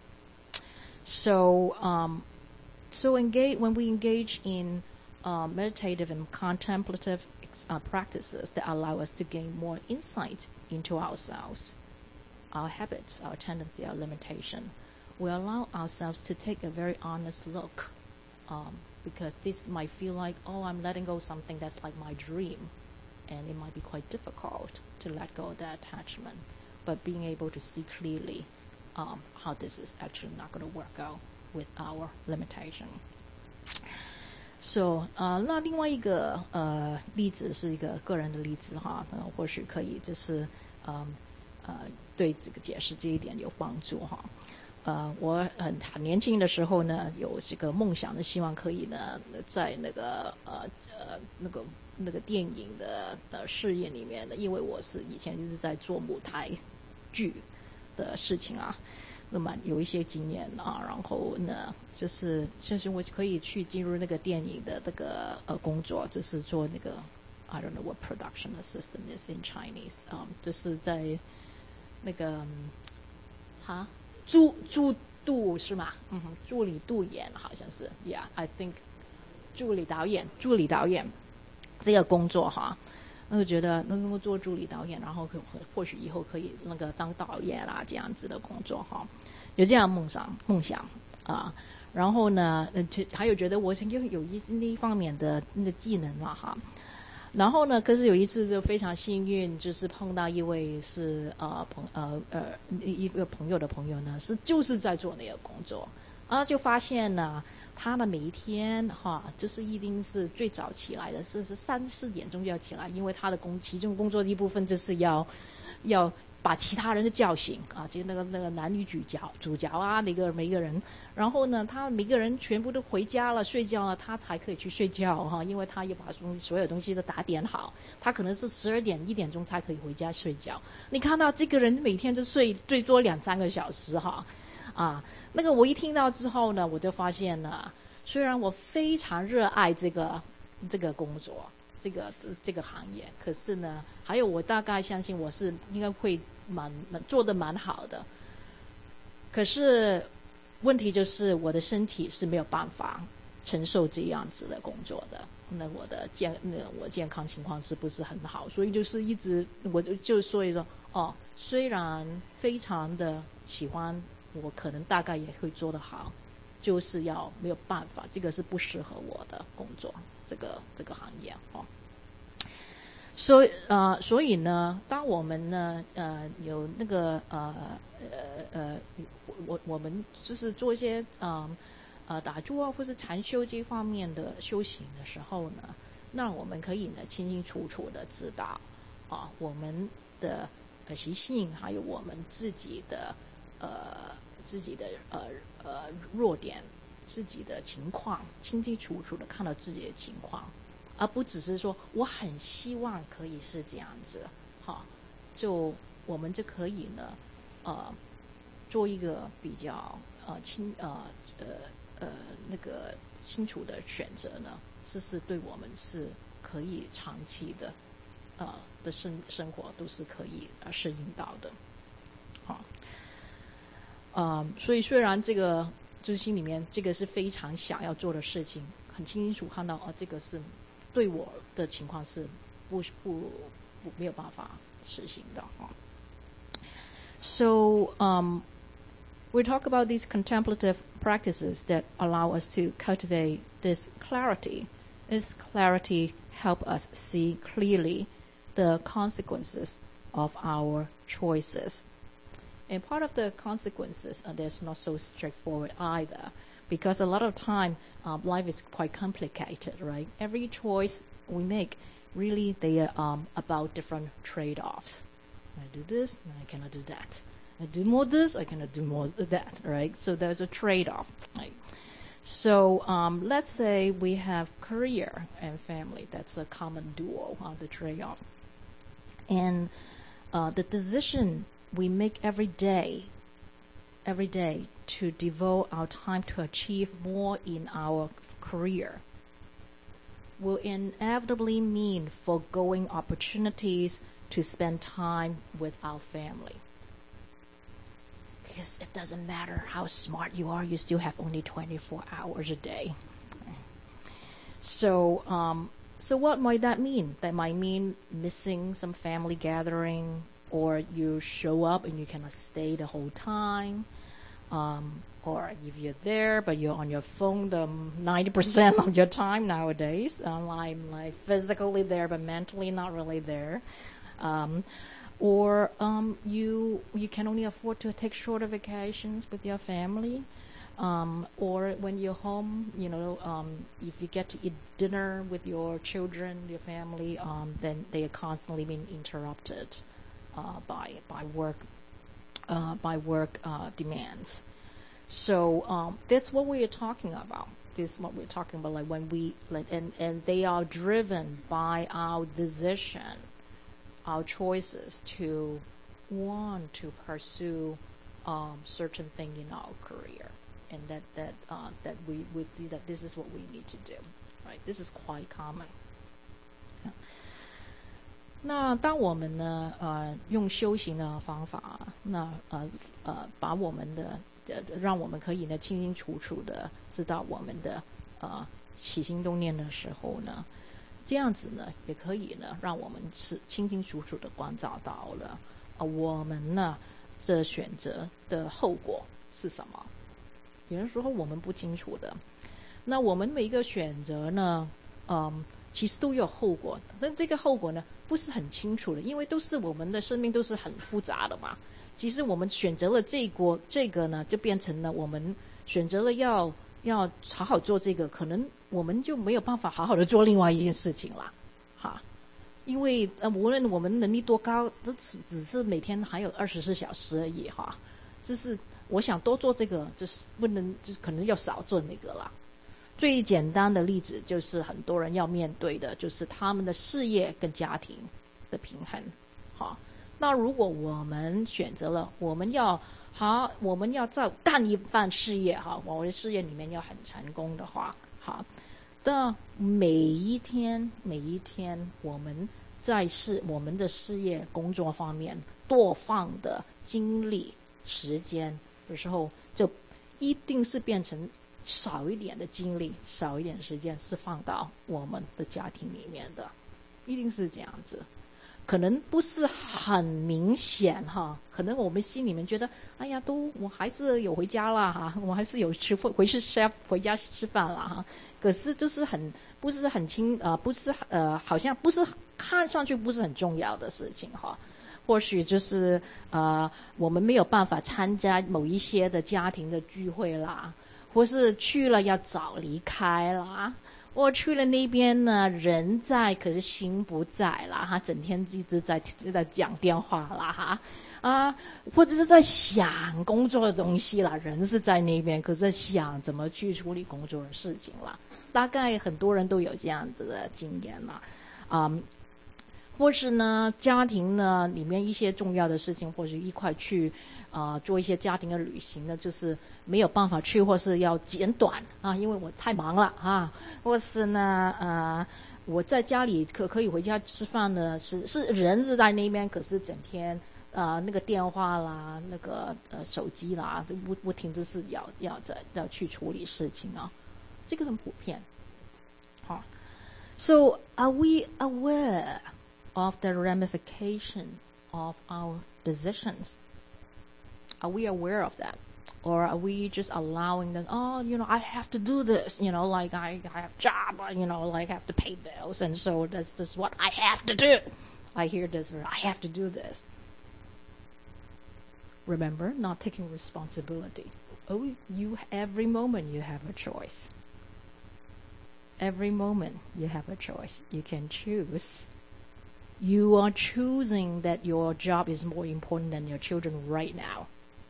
So, um, so engage when we engage in uh, meditative and contemplative uh, practices that allow us to gain more insight into ourselves, our habits, our tendency, our limitation. We allow ourselves to take a very honest look um, because this might feel like, oh, I'm letting go of something that's like my dream. And it might be quite difficult to let go of that attachment. But being able to see clearly um, how this is actually not going to work out with our limitation. So, 呃，那另外一个呃例子是一个个人的例子哈，呃，或许可以就是嗯。呃，对这个解释这一点有帮助哈。呃，我很很年轻的时候呢，有这个梦想的，希望可以呢，在那个呃呃那个那个电影的呃事业里面呢，因为我是以前一直在做舞台剧的事情啊，那么有一些经验啊，然后呢，就是就是我可以去进入那个电影的那个呃工作，就是做那个 I don't know what production assistant is in Chinese， 嗯，就是在那个哈助助督是吗？嗯哼，助理督演好像是 ，Yeah I think 助理导演助理导演这个工作哈，那就觉得能够做助理导演，然后可或许以后可以那个当导演啦这样子的工作哈，有这样梦想梦想啊，然后呢，呃，还有觉得我有有一那一方面的那个技能啦哈。然后呢，可是有一次就非常幸运，就是碰到一位是呃朋呃呃一个朋友的朋友呢，是就是在做那个工作，啊就发现呢，他的每一天哈，就是一定是最早起来的，是是三四点钟就要起来，因为他的工其中工作的一部分就是要要把其他人都叫醒啊，就那个那个男女主角主角啊，那个每一个人，然后呢，他每个人全部都回家了睡觉了，他才可以去睡觉哈，因为他也把东西所有东西都打点好，他可能是十二点一点钟才可以回家睡觉。你看到这个人每天就睡最多两三个小时哈，啊，那个我一听到之后呢，我就发现呢，虽然我非常热爱这个这个工作。这个这个行业，可是呢，还有我大概相信我是应该会蛮蛮做得蛮好的，可是问题就是我的身体是没有办法承受这样子的工作的，那我的健那我健康情况是不是很好，所以就是一直我就就所以说哦，虽然非常的喜欢，我可能大概也会做得好。就是要没有办法，这个是不适合我的工作，这个这个行业哦。所以呃，所以呢，当我们呢呃有那个呃呃呃，我我们就是做一些呃呃打坐啊或是禅修这方面的修行的时候呢，那我们可以呢清清楚楚的知道啊我们的呃习性，还有我们自己的呃。自己的呃呃弱点，自己的情况，清清楚楚的看到自己的情况，而不只是说我很希望可以是这样子，哈， 就我们就可以呢，呃，做一个比较呃清呃呃呃那个清楚的选择呢，这是对我们是可以长期的呃的生生活都是可以呃适应到的，好，呃，所以虽然这个就是心里面这个是非常想要做的事情，很清楚看到哦，这个是对我的情况是不不不没有办法实行的啊。So um, we talk about these contemplative practices that allow us to cultivate this clarity. This clarity help us see clearly the consequences of our choices. And part of the consequences uh, that's not so straightforward either, because a lot of time um, life is quite complicated, right? Every choice we make, really they are um, about different trade-offs. I do this, and I cannot do that. I do more this, I cannot do more that, right? So there's a trade-off, right? So um, let's say we have career and family. That's a common duo on uh, the trade-off. And uh, the decision we make every day, every day to devote our time to achieve more in our career will inevitably mean foregoing opportunities to spend time with our family. Because it doesn't matter how smart you are, you still have only twenty-four hours a day. So, um, so what might that mean? That might mean missing some family gathering, or you show up and you cannot stay the whole time. Um, or if you're there but you're on your phone the ninety percent of your time nowadays. Um, I'm like physically there but mentally not really there. Um, or um, you you can only afford to take shorter vacations with your family. Um, or when you're home, you know, um, if you get to eat dinner with your children, your family, um, then they are constantly being interrupted uh, by by work uh, by work uh, demands. So um, that's what we are talking about. This is what we're talking about, like when we like, and and they are driven by our decision, our choices to want to pursue um, certain thing in our career, and that that uh, that we would see that this is what we need to do, right? This is quite common. 那当我们呢，呃，用修行的方法，那呃呃，把我们的呃，让我们可以呢清清楚楚的知道我们的呃起心动念的时候呢，这样子呢也可以呢让我们是清清楚楚的关照到了呃我们呢这选择的后果是什么。有的时候我们不清楚的，那我们每一个选择呢，嗯，其实都有后果，但这个后果呢不是很清楚的，因为都是我们的生命都是很复杂的嘛。其实我们选择了这个这个呢，就变成了我们选择了要要好好做这个，可能我们就没有办法好好的做另外一件事情啦，哈。因为呃，无论我们能力多高，这只只是每天还有二十四小时而已哈。就是我想多做这个，就是不能，就是可能要少做那个啦。最简单的例子就是很多人要面对的，就是他们的事业跟家庭的平衡，哈。那如果我们选择了我们要好，我们要在干一番事业哈，我的事业里面要很成功的话，好，那每一天每一天我们在事我们的事业工作方面多放的精力时间的时候，就一定是变成少一点的精力少一点时间是放到我们的家庭里面的，一定是这样子。可能不是很明显哈，可能我们心里面觉得，哎呀，都我还是有回家啦哈，我还是有吃回去吃回家吃饭啦哈。可是就是很不是很清呃，不是呃，好像不是看上去不是很重要的事情哈。或许就是呃，我们没有办法参加某一些的家庭的聚会啦，或是去了要早离开啦。我去了那边呢，人在，可是心不在啦，哈，整天一直在一直在讲电话啦，哈，啊，或者是在想工作的东西啦，人是在那边，可是在想怎么去处理工作的事情啦。大概很多人都有这样子的经验啦，嗯， 或是呢家庭呢里面一些重要的事情，或者一块去啊、呃、做一些家庭的旅行呢，就是没有办法去，或是要简短啊，因为我太忙了啊，或是呢呃我在家里可可以回家吃饭呢，是是人是在那边，可是整天呃那个电话啦，那个呃手机啦，不不停的是要要在要去处理事情啊，这个很普遍。好 ，So are we aware of the ramification of our decisions? Are we aware of that? Or are we just allowing them, oh, you know, I have to do this, you know, like I, I have a job, you know, like I have to pay bills, and so that's just what I have to do. I hear this, I have to do this. Remember, not taking responsibility. Oh, you, every moment you have a choice. Every moment you have a choice. You can choose. You are choosing that your job is more important than your children right now.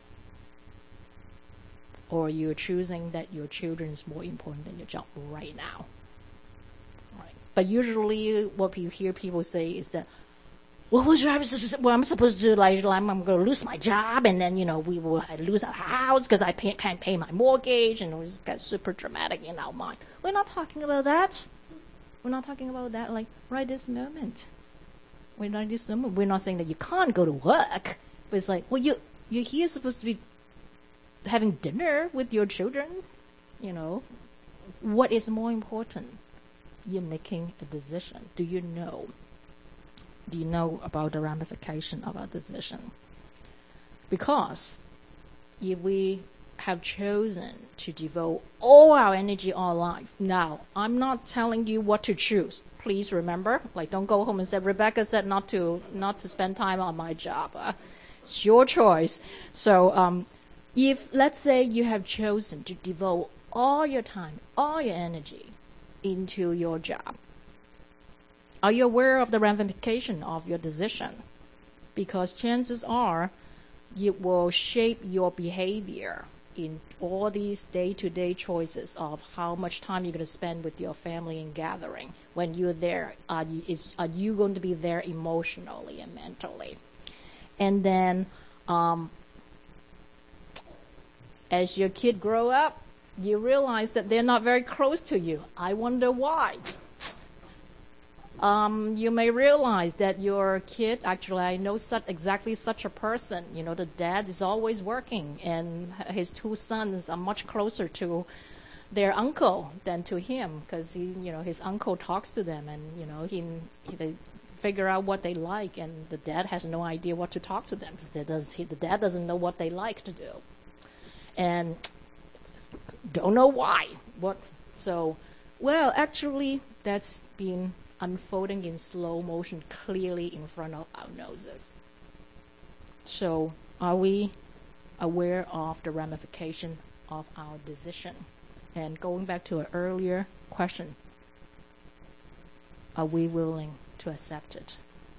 Or you're choosing that your children is more important than your job right now. Right. But usually what you hear people say is that, well, what, what I'm supposed to do, like, I'm, I'm going to lose my job, and then, you know, we will lose our house because I pay, can't pay my mortgage, and it gets super dramatic in our mind. We're not talking about that. We're not talking about that, like, right this moment. We're not this moment. We're not saying that you can't go to work, but it's like, well, you, you're here supposed to be having dinner with your children, you know. What is more important? You're making a decision. Do you know? Do you know about the ramification of our decision? Because if we have chosen to devote all our energy, all life, now, I'm not telling you what to choose. Please remember, like, don't go home and say, Rebecca said not to not to spend time on my job. Uh, it's your choice. So, um, if, let's say, you have chosen to devote all your time, all your energy into your job, are you aware of the ramification of your decision? Because chances are it will shape your behavior in all these day-to-day choices of how much time you're going to spend with your family and gathering. When you're there, are you, is, are you going to be there emotionally and mentally? And then, um, as your kid grow up, you realize that they're not very close to you. I wonder why. Um, you may realize that your kid, actually, I know such, exactly such a person. You know, the dad is always working, and his two sons are much closer to their uncle than to him, because he, you know, his uncle talks to them, and you know, he, he they figure out what they like, and the dad has no idea what to talk to them because the dad doesn't know what they like to do. And don't know why. What? So, well, actually, that's been unfolding in slow motion clearly in front of our noses. So, are we aware of the ramification of our decision? And going back to an earlier question, are we willing to accept it?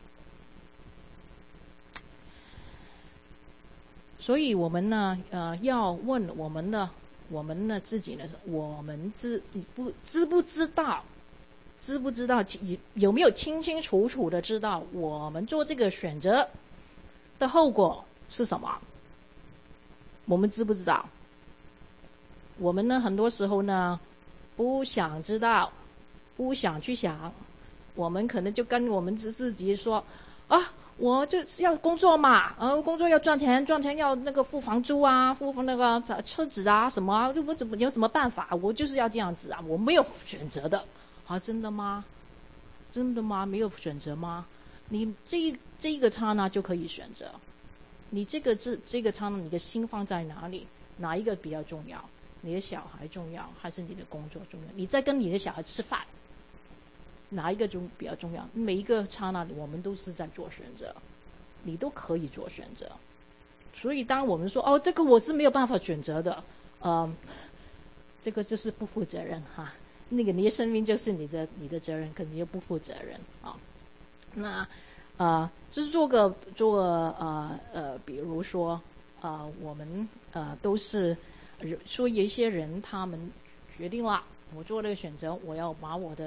所以我们呢，呃，要问我们的，我们呢自己呢，我们知你不知不知道，知不知道，有没有清清楚楚的知道我们做这个选择的后果是什么？我们知不知道？我们呢，很多时候呢，不想知道，不想去想，我们可能就跟我们自己说啊。我就是要工作嘛，呃，工作要赚钱，赚钱要那个付房租啊，付那个车子啊，什么啊，我怎么有什么办法？我就是要这样子啊，我没有选择的啊，真的吗？真的吗？没有选择吗？你这这一个刹那就可以选择，你这个这这个刹那，你的心放在哪里？哪一个比较重要？你的小孩重要，还是你的工作重要？你在跟你的小孩吃饭？哪一个就比较重要？每一个刹那里，我们都是在做选择，你都可以做选择。所以，当我们说哦，这个我是没有办法选择的，嗯，这个就是不负责任哈。那个你的生命就是你的你的责任，可你又不负责任啊。那呃，就是做个做个呃呃，比如说呃，我们呃都是说有一些人他们决定了，我做这个选择，我要把我的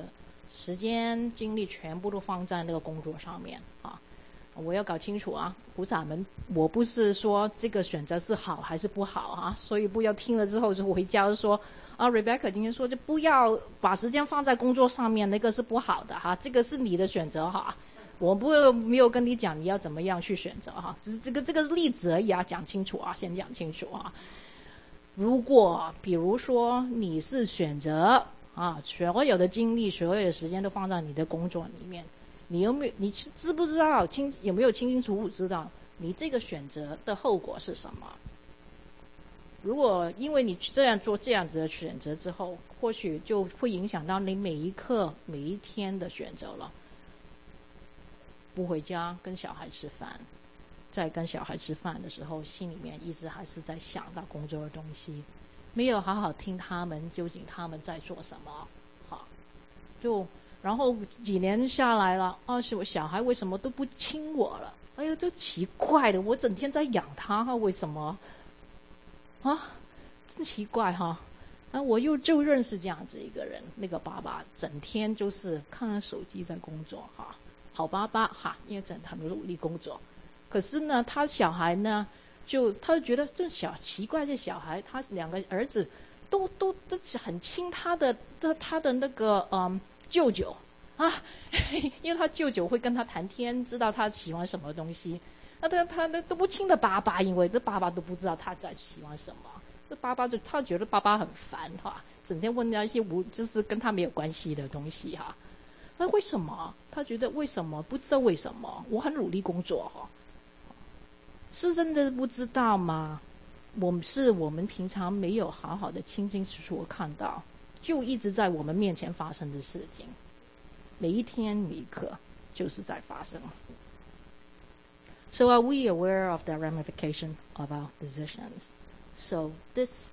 时间精力全部都放在那个工作上面啊。我要搞清楚啊，菩萨们，我不是说这个选择是好还是不好啊，所以不要听了之后就回家就说啊 Rebecca 今天说就不要把时间放在工作上面，那个是不好的哈，这个是你的选择哈，我不没有跟你讲你要怎么样去选择哈，只是这个这个例子而已啊，讲清楚啊，先讲清楚啊。如果比如说你是选择啊，所有的精力所有的时间都放在你的工作里面，你有没有你知不知道清有没有清清楚楚知道你这个选择的后果是什么？如果因为你这样做这样子的选择之后，或许就会影响到你每一刻每一天的选择了。不回家跟小孩吃饭，在跟小孩吃饭的时候心里面一直还是在想到工作的东西，没有好好听他们究竟他们在做什么。好，就然后几年下来了，啊，是我小孩为什么都不亲我了？哎呦，这奇怪的，我整天在养他，为什么？啊，真奇怪哈！啊，我又就认识这样子一个人，那个爸爸整天就是看着手机在工作哈，好爸爸哈，因为整天很努力工作。可是呢，他小孩呢，就他就觉得这小奇怪，这小孩他两个儿子都都都很亲他的的他的那个嗯舅舅啊，因为他舅舅会跟他谈天，知道他喜欢什么东西。那他他都不亲的爸爸，因为这爸爸都不知道他在喜欢什么。这爸爸就他觉得爸爸很烦哈，整天问他一些无就是跟他没有关系的东西哈。那为什么？他觉得为什么？不知道为什么？我很努力工作哈。是真的不知道吗？我们是我们平常没有好好的清清楚楚看到，就一直在我们面前发生的事情，每一天每一刻就是在发生。So are we aware of the ramification of our decisions? So this,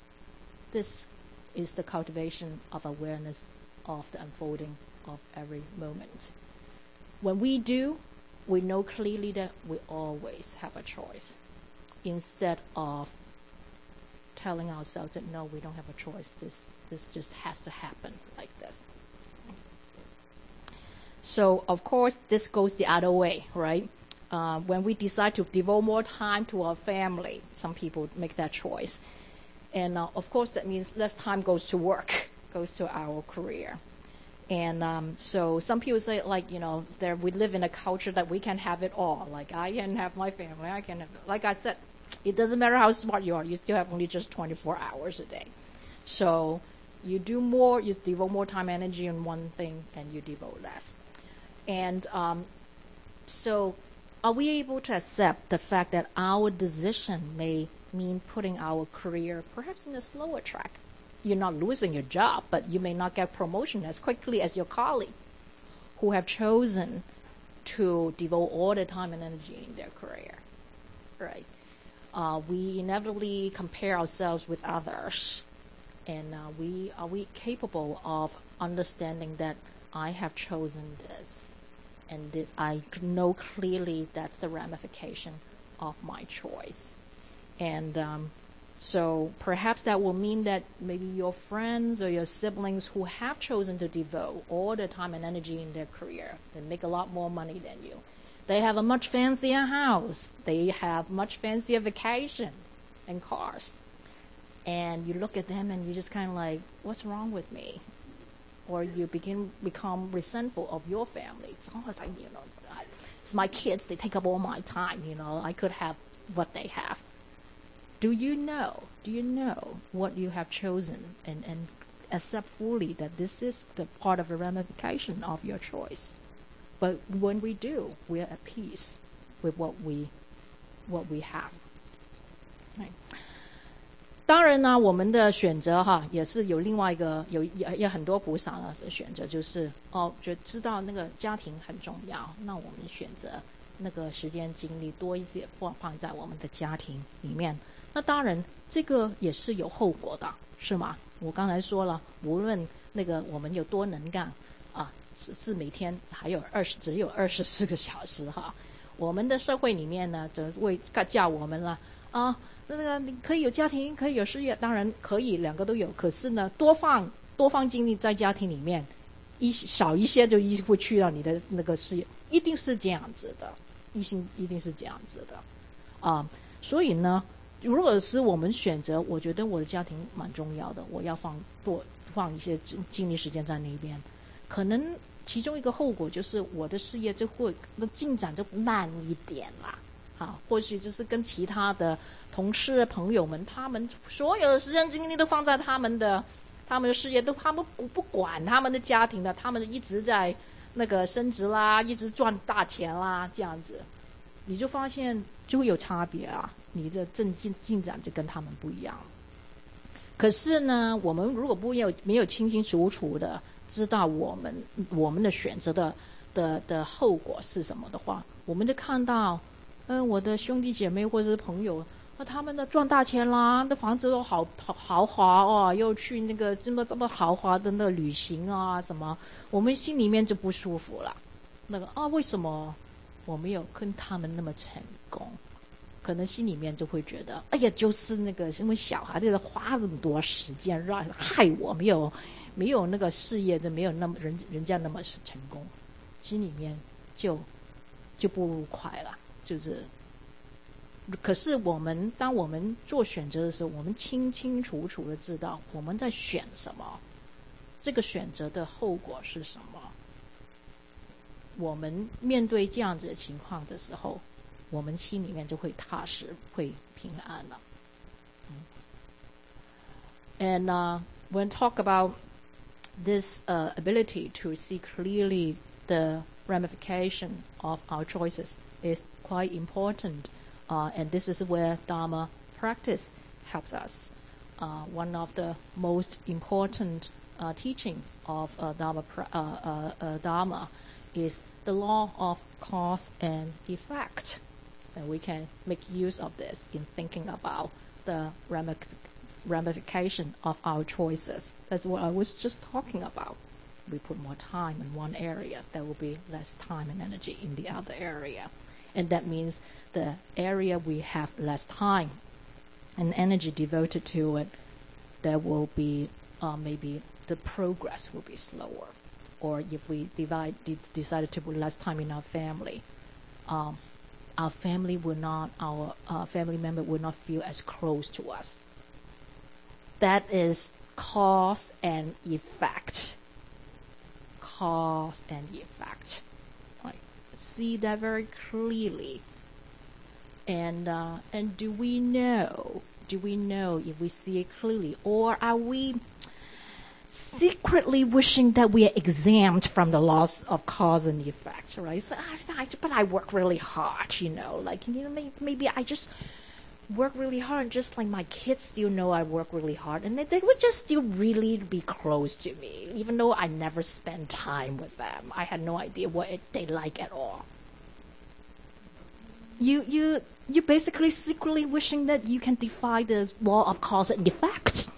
this is the cultivation of awareness of the unfolding of every moment. When we do, we know clearly that we always have a choice, instead of telling ourselves that no, we don't have a choice. This, this just has to happen like this. So of course, this goes the other way, right? Uh, when we decide to devote more time to our family, some people make that choice. And uh, of course, that means less time goes to work, goes to our career. And um, so some people say, like, you know, there we live in a culture that we can have it all. Like, I can have my family, I can have, like I said, it doesn't matter how smart you are, you still have only just twenty-four hours a day. So you do more, you devote more time, energy on one thing, and you devote less. And um, so are we able to accept the fact that our decision may mean putting our career perhaps in a slower track? You're not losing your job, but you may not get promotion as quickly as your colleague who have chosen to devote all their time and energy in their career, right? Uh, we inevitably compare ourselves with others, and uh, we are we capable of understanding that I have chosen this, and this I know clearly that's the ramification of my choice. And um, so perhaps that will mean that maybe your friends or your siblings who have chosen to devote all their time and energy in their career, they make a lot more money than you. They have a much fancier house. They have much fancier vacation and cars. And you look at them and you just kind of like, what's wrong with me? Or you begin become resentful of your family. It's almost like, you know, I, it's my kids. They take up all my time. You know, I could have what they have. Do you know? Do you know what you have chosen, and, and accept fully that this is the part of the ramification of your choice? But when we do, we are at peace with what we what we have. Right. 当然呢，我们的选择哈也是有另外一个有也也很多菩萨的选择，就是哦，就知道那个家庭很重要，那我们选择那个时间精力多一些放放在我们的家庭里面。那当然这个也是有后果的，是吗？我刚才说了，无论那个我们有多能干啊，只是每天还有二十只有二十四个小时哈，我们的社会里面呢，则会叫我们了啊。那个你可以有家庭，可以有事业，当然可以，两个都有。可是呢，多放多放精力在家庭里面， 一少一些就一会去到你的那个事业，一定是这样子的，一定一定是这样子的啊、呃。所以呢，如果是我们选择，我觉得我的家庭蛮重要的，我要放多放一些精力时间在那边，可能其中一个后果就是我的事业就会那进展就慢一点啦。啊，或许就是跟其他的同事朋友们，他们所有的时间精力都放在他们的他们的事业，都他们不不管他们的家庭的，他们一直在那个升职啦，一直赚大钱啦，这样子，你就发现就会有差别啊，你的正进进展就跟他们不一样。可是呢，我们如果不有没有清清楚楚的知道我们我们的选择的的的后果是什么的话，我们就看到。嗯，我的兄弟姐妹或者是朋友，那他们的赚大钱啦，那房子都好豪豪华哦，又去那个这么这么豪华的那旅行啊什么，我们心里面就不舒服了。那个啊，为什么我没有跟他们那么成功？可能心里面就会觉得，哎呀，就是那个因为小孩子花那么多时间，让害我没有没有那个事业就没有那么人人家那么成功，心里面就就不愉快了。就是，可是我们当我们做选择的时候，我们清清楚楚的知道我们在选什么，这个选择的后果是什么。我们面对这样子的情况的时候，我们心里面就会踏实，会平安了。And uh, when talk about this uh, ability to see clearly the ramification of our choices is quite important, uh, and this is where Dharma practice helps us. Uh, one of the most important uh, teaching of uh, Dharma, uh, uh, uh, Dharma is the law of cause and effect. So we can make use of this in thinking about the ramification of our choices. That's what I was just talking about. We put more time in one area, there will be less time and energy in the other area. And that means the area we have less time and energy devoted to it, there will be uh, maybe the progress will be slower. Or if we divide, de- decided to put less time in our family, um, our family will not, our uh, family member will not feel as close to us. That is cause and effect. Cause and effect. Right. See that very clearly. And uh, and do we know? Do we know if we see it clearly, or are we secretly wishing that we are exempt from the laws of cause and effect? Right? So, I, I, but I work really hard, you know. Like you know, maybe, maybe I just work really hard, and just like my kids still know I work really hard, and they, they would just still really be close to me, even though I never spend time with them. I had no idea what it, they like at all. You you you basically secretly wishing that you can defy the law of cause and effect.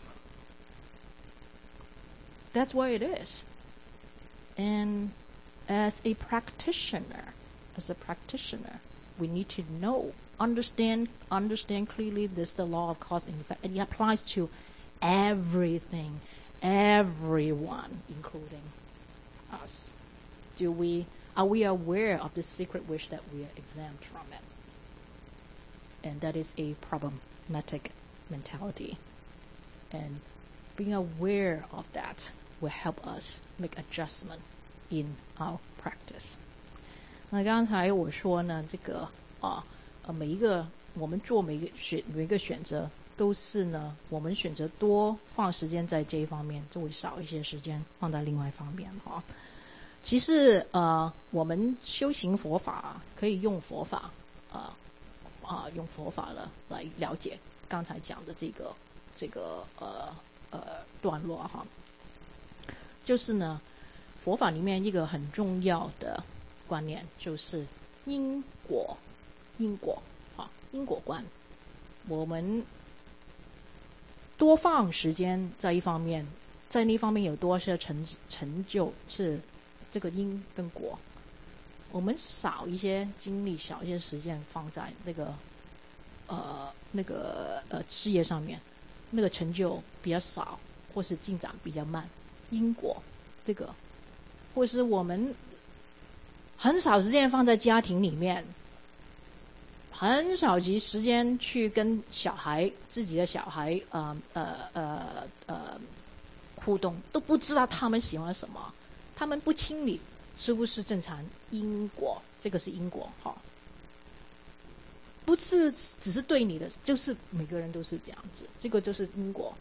That's what it is. And as a practitioner, as a practitioner, we need to know, understand, understand clearly this the law of cause and effect, and it applies to everything, everyone, including us. Do we are we aware of the secret wish that we are exempt from it? And that is a problematic mentality. And being aware of that will help us make adjustment in our practice. 那刚才我说呢，这个啊呃每一个我们做每一个选每一个选择都是呢，我们选择多放时间在这一方面，就会少一些时间放在另外一方面哈。其实呃我们修行佛法可以用佛法呃啊、呃、用佛法了来了解刚才讲的这个这个呃呃段落哈。就是呢，佛法里面一个很重要的观念就是因果，因果啊，因果观。我们多放时间在一方面，在那方面有多少成成就是这个因跟果。我们少一些精力，少一些时间放在那个呃那个呃事业上面，那个成就比较少，或是进展比较慢。因果这个或是我们很少时间放在家庭里面，很少及时间去跟小孩自己的小孩呃呃呃呃互动，都不知道他们喜欢什么，他们不清理是不是正常因果，这个是因果哈，不是只是对你的，就是每个人都是这样子，这个就是因果。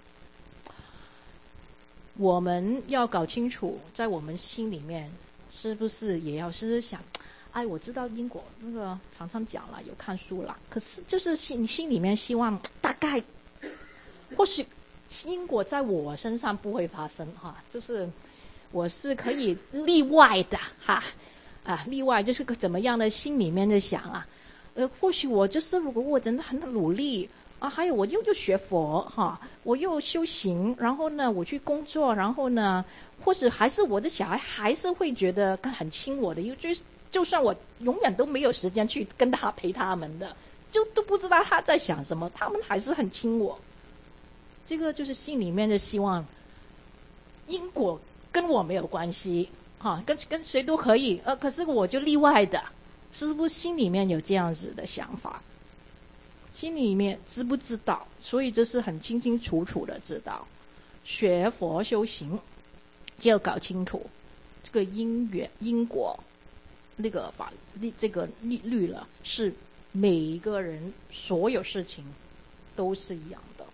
我们要搞清楚，在我们心里面是不是也要时时想，哎，我知道因果，那个常常讲了，有看书了，可是就是心心里面希望大概，或许因果在我身上不会发生哈，就是我是可以例外的哈，啊，例外就是个怎么样的心里面在想啊，呃，或许我就是如果我真的很努力。啊，还有我又又学佛哈，我又修行，然后呢，我去工作，然后呢，或是还是我的小孩还是会觉得很亲我的，因为就就算我永远都没有时间去跟他陪他们的，就都不知道他在想什么，他们还是很亲我。这个就是心里面的希望，因果跟我没有关系哈，跟跟谁都可以，呃，可是我就例外的，是不是心里面有这样子的想法？心里面知不知道？所以这是很清清楚楚的知道。学佛修行就要搞清楚这个因缘因果那个法律这个律律了，是每一个人所有事情都是一样的。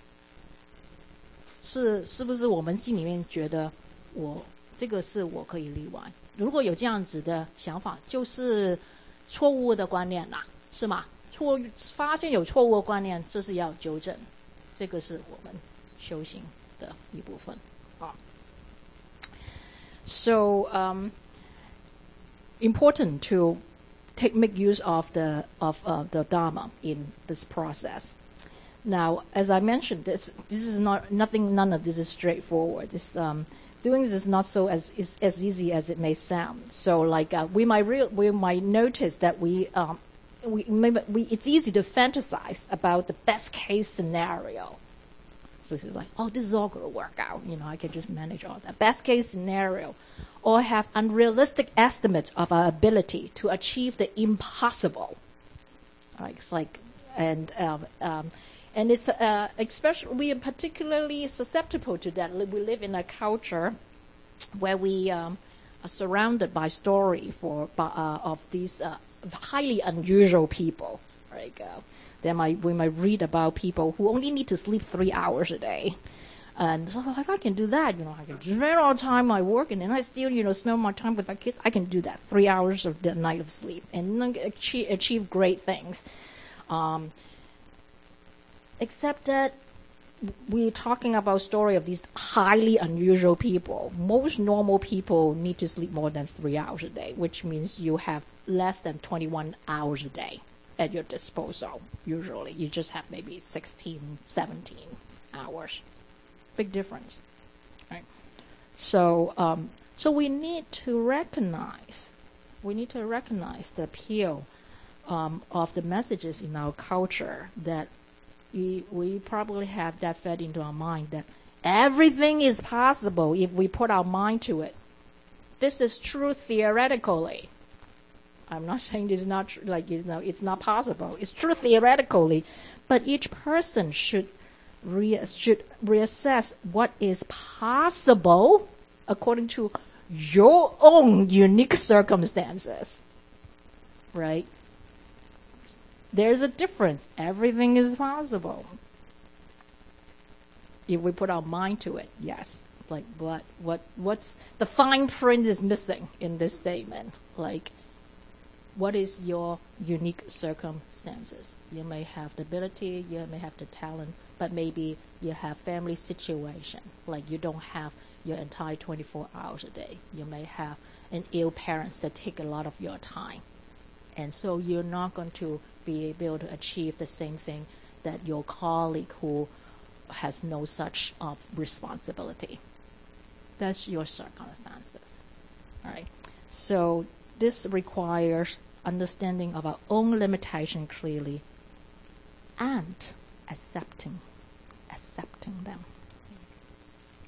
是是不是我们心里面觉得我这个是我可以例外？如果有这样子的想法，就是错误的观念啦，是吗？错发现有错误的观念，这是要纠正，这个是我们修行的一部分啊。So um, important to take make use of the of uh, the Dharma in this process. Now, as I mentioned, this this is not nothing. None of this is straightforward. This um, doing this is not so as is as easy as it may sound. So, like uh, we might real we might notice that we um, we maybe we it's easy to fantasize about the best case scenario. So this is like, oh, this is all going to work out. You know, I can just manage all that. Best case scenario, or have unrealistic estimates of our ability to achieve the impossible. Right? It's like, and um, um, and it's uh, especially we are particularly susceptible to that. We live in a culture where we um, are surrounded by story for uh, of these uh, highly unusual people. Right? Uh, Then might, we might read about people who only need to sleep three hours a day. And so like, I can do that, you know, I can spend all the time I work and then I still, you know, spend my time with my kids. I can do that, three hours of the night of sleep and achieve, achieve great things. Um, except that we're talking about story of these highly unusual people. Most normal people need to sleep more than three hours a day, which means you have less than twenty-one hours a day at your disposal. Usually you just have maybe sixteen, seventeen hours. Big difference, right? So um, so we need to recognize we need to recognize the appeal um, of the messages in our culture that we, we probably have that fed into our mind that everything is possible if we put our mind to it. This is true theoretically. I'm not saying this is not tr- like you know it's not possible. It's true theoretically, but each person should re- should reassess what is possible according to your own unique circumstances. Right? There's a difference. Everything is possible if we put our mind to it. Yes. Like what what what's the fine print is missing in this statement? Like, what is your unique circumstances? You may have the ability, you may have the talent, but maybe you have family situation, like you don't have your entire twenty-four hours a day. You may have an ill parents that take a lot of your time. And so you're not going to be able to achieve the same thing that your colleague who has no such uh, responsibility. That's your circumstances. All right. So this requires understanding of our own limitation clearly and accepting accepting them.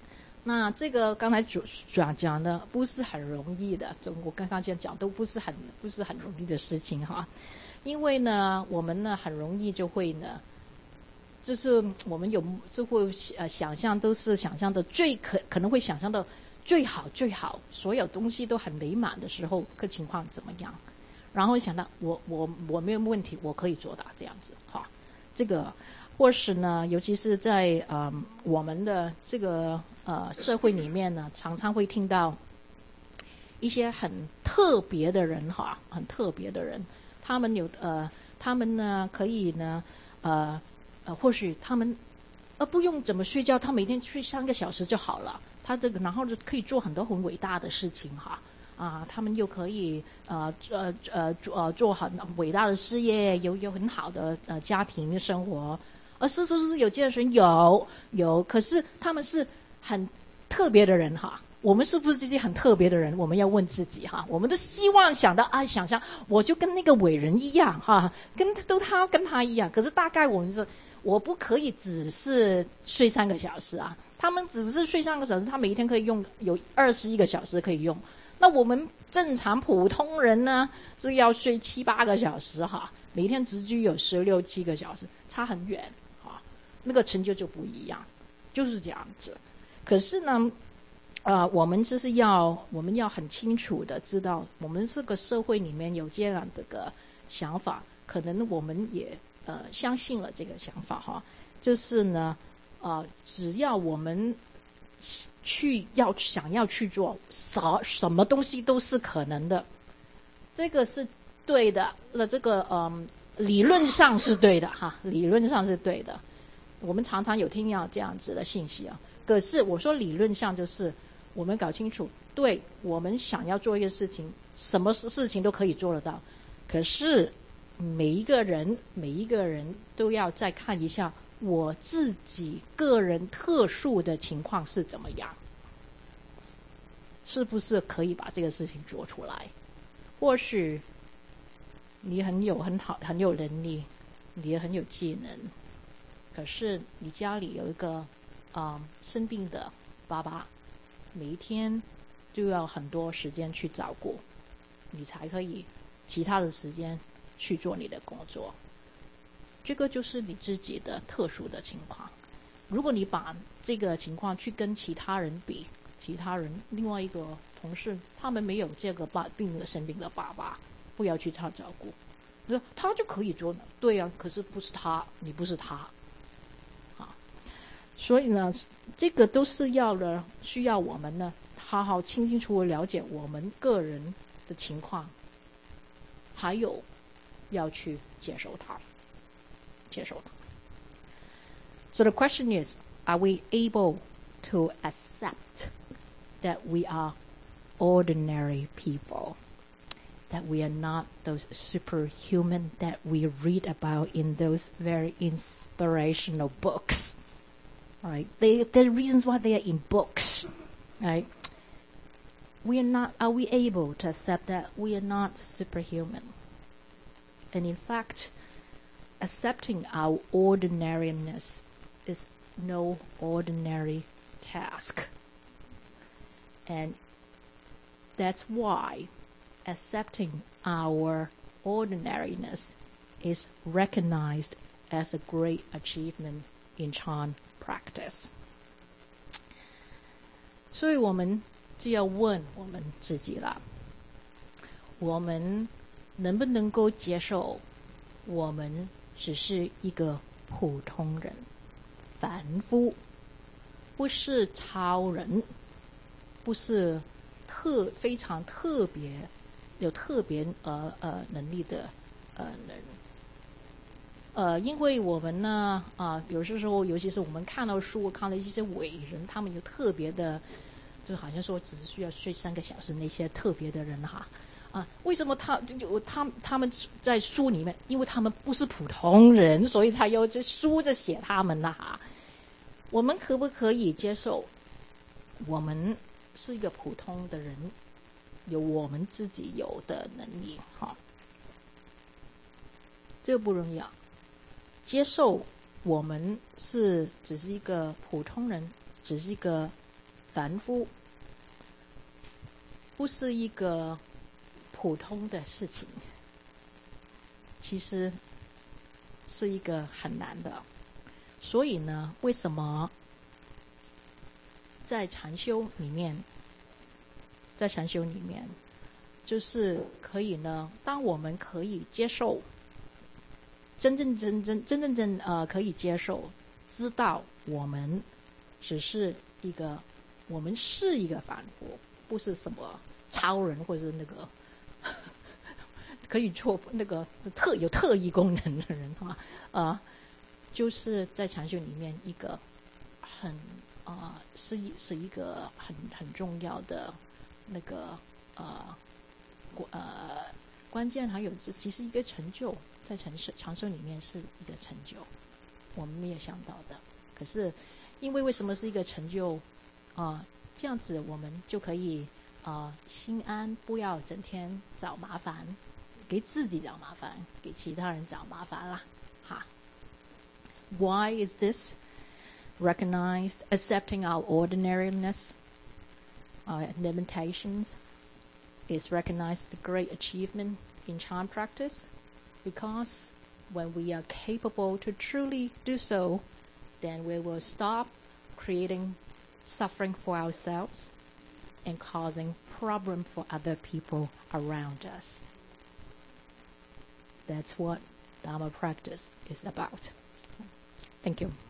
那这个刚才主讲讲的不是很容易的，我刚刚先讲都不是很不是很容易的事情哈。因为呢，我们呢很容易就会呢，就是我们有是会呃想象都是想象的最可可能会想象的最好最好，所有东西都很美满的时候，个情况怎么样？然后想到我我我没有问题，我可以做到这样子哈。这个或是呢，尤其是在呃我们的这个呃社会里面呢，常常会听到一些很特别的人哈，很特别的人。他们有呃，他们呢可以呢呃呃，或许他们呃不用怎么睡觉，他每天睡三个小时就好了。他这个然后就可以做很多很伟大的事情哈啊，他们又可以呃呃呃做呃做很伟大的事业，有有很好的呃家庭生活。而是不是有这些人有有，可是他们是很特别的人哈。我们是不是这些很特别的人？我们要问自己哈。我们都希望想到啊，想象我就跟那个伟人一样哈，跟都他跟他一样。可是大概我们是，我不可以只是睡三个小时啊。他们只是睡三个小时，他每一天可以用有二十一个小时可以用。那我们正常普通人呢，是要睡七八个小时哈，每天只具有十六七个小时，差很远哈，那个成就就不一样，就是这样子。可是呢。呃，我们就是要，我们要很清楚的知道，我们这个社会里面有这样的个想法，可能我们也呃相信了这个想法哈，就是呢，呃，只要我们去要想要去做，什什么东西都是可能的，这个是对的，那这个嗯、呃、理论上是对的哈，理论上是对的。我们常常有听到这样子的信息啊，可是我说理论上就是。我们搞清楚，对我们想要做一个事情，什么事情都可以做得到。可是每一个人，每一个人都要再看一下我自己个人特殊的情况是怎么样，是不是可以把这个事情做出来？或许你很有很好很有能力，你也很有技能，可是你家里有一个啊、呃、生病的爸爸。每一天就要很多时间去照顾，你才可以其他的时间去做你的工作。这个就是你自己的特殊的情况。如果你把这个情况去跟其他人比，其他人另外一个同事，他们没有这个爸病的生病的爸爸，不要去他照顾，他就可以做呢。对啊，可是不是他，你不是他。所以呢，这个都是要了，需要我们呢好好清清楚楚了解我们个人的情况，还有要去接受它，接受它。So the question is, are we able to accept that we are ordinary people, that we are not those superhuman that we read about in those very inspirational books?Right, they the reasons why they are in books, right? We are not. Are we able to accept that we are not superhuman? And in fact, accepting our ordinariness is no ordinary task. And that's why accepting our ordinariness is recognized as a great achievement in Chan practice. 所以我们就要问我们自己了，我们能不能够接受我们只是一个普通人，凡夫，不是超人，不是特非常特别有特别呃呃能力的呃人。呃，因为我们呢，啊、呃，有些时候，尤其是我们看到书，看到一些伟人，他们有特别的，就好像说只是需要睡三个小时那些特别的人哈，啊，为什么他就他他们在书里面，因为他们不是普通人，所以才有这书在写他们啦哈。我们可不可以接受，我们是一个普通的人，有我们自己有的能力哈？这个不容易啊。接受我们是只是一个普通人，只是一个凡夫不是一个普通的事情，其实是一个很难的。所以呢，为什么在禅修里面，在禅修里面，就是可以呢，当我们可以接受，真正真正真正真呃可以接受，知道我们只是一个，我们是一个凡夫，不是什么超人或者是那个可以做那个特有特异功能的人哈啊、呃，就是在禅修里面一个很啊、呃、是一是一个很很重要的那个呃呃关键，还有其实一个成就，在禅修禅修里面是一个成就，我们没有想到的。可是因为为什么是一个成就啊、呃？这样子我们就可以啊、呃、心安，不要整天找麻烦，给自己找麻烦，给其他人找麻烦啦哈。Why is this recognized? Accepting our ordinariness, our limitations, is recognized a great achievement in Chan practice, because when we are capable to truly do so, then we will stop creating suffering for ourselves and causing problem for other people around us. That's what Dharma practice is about. Thank you.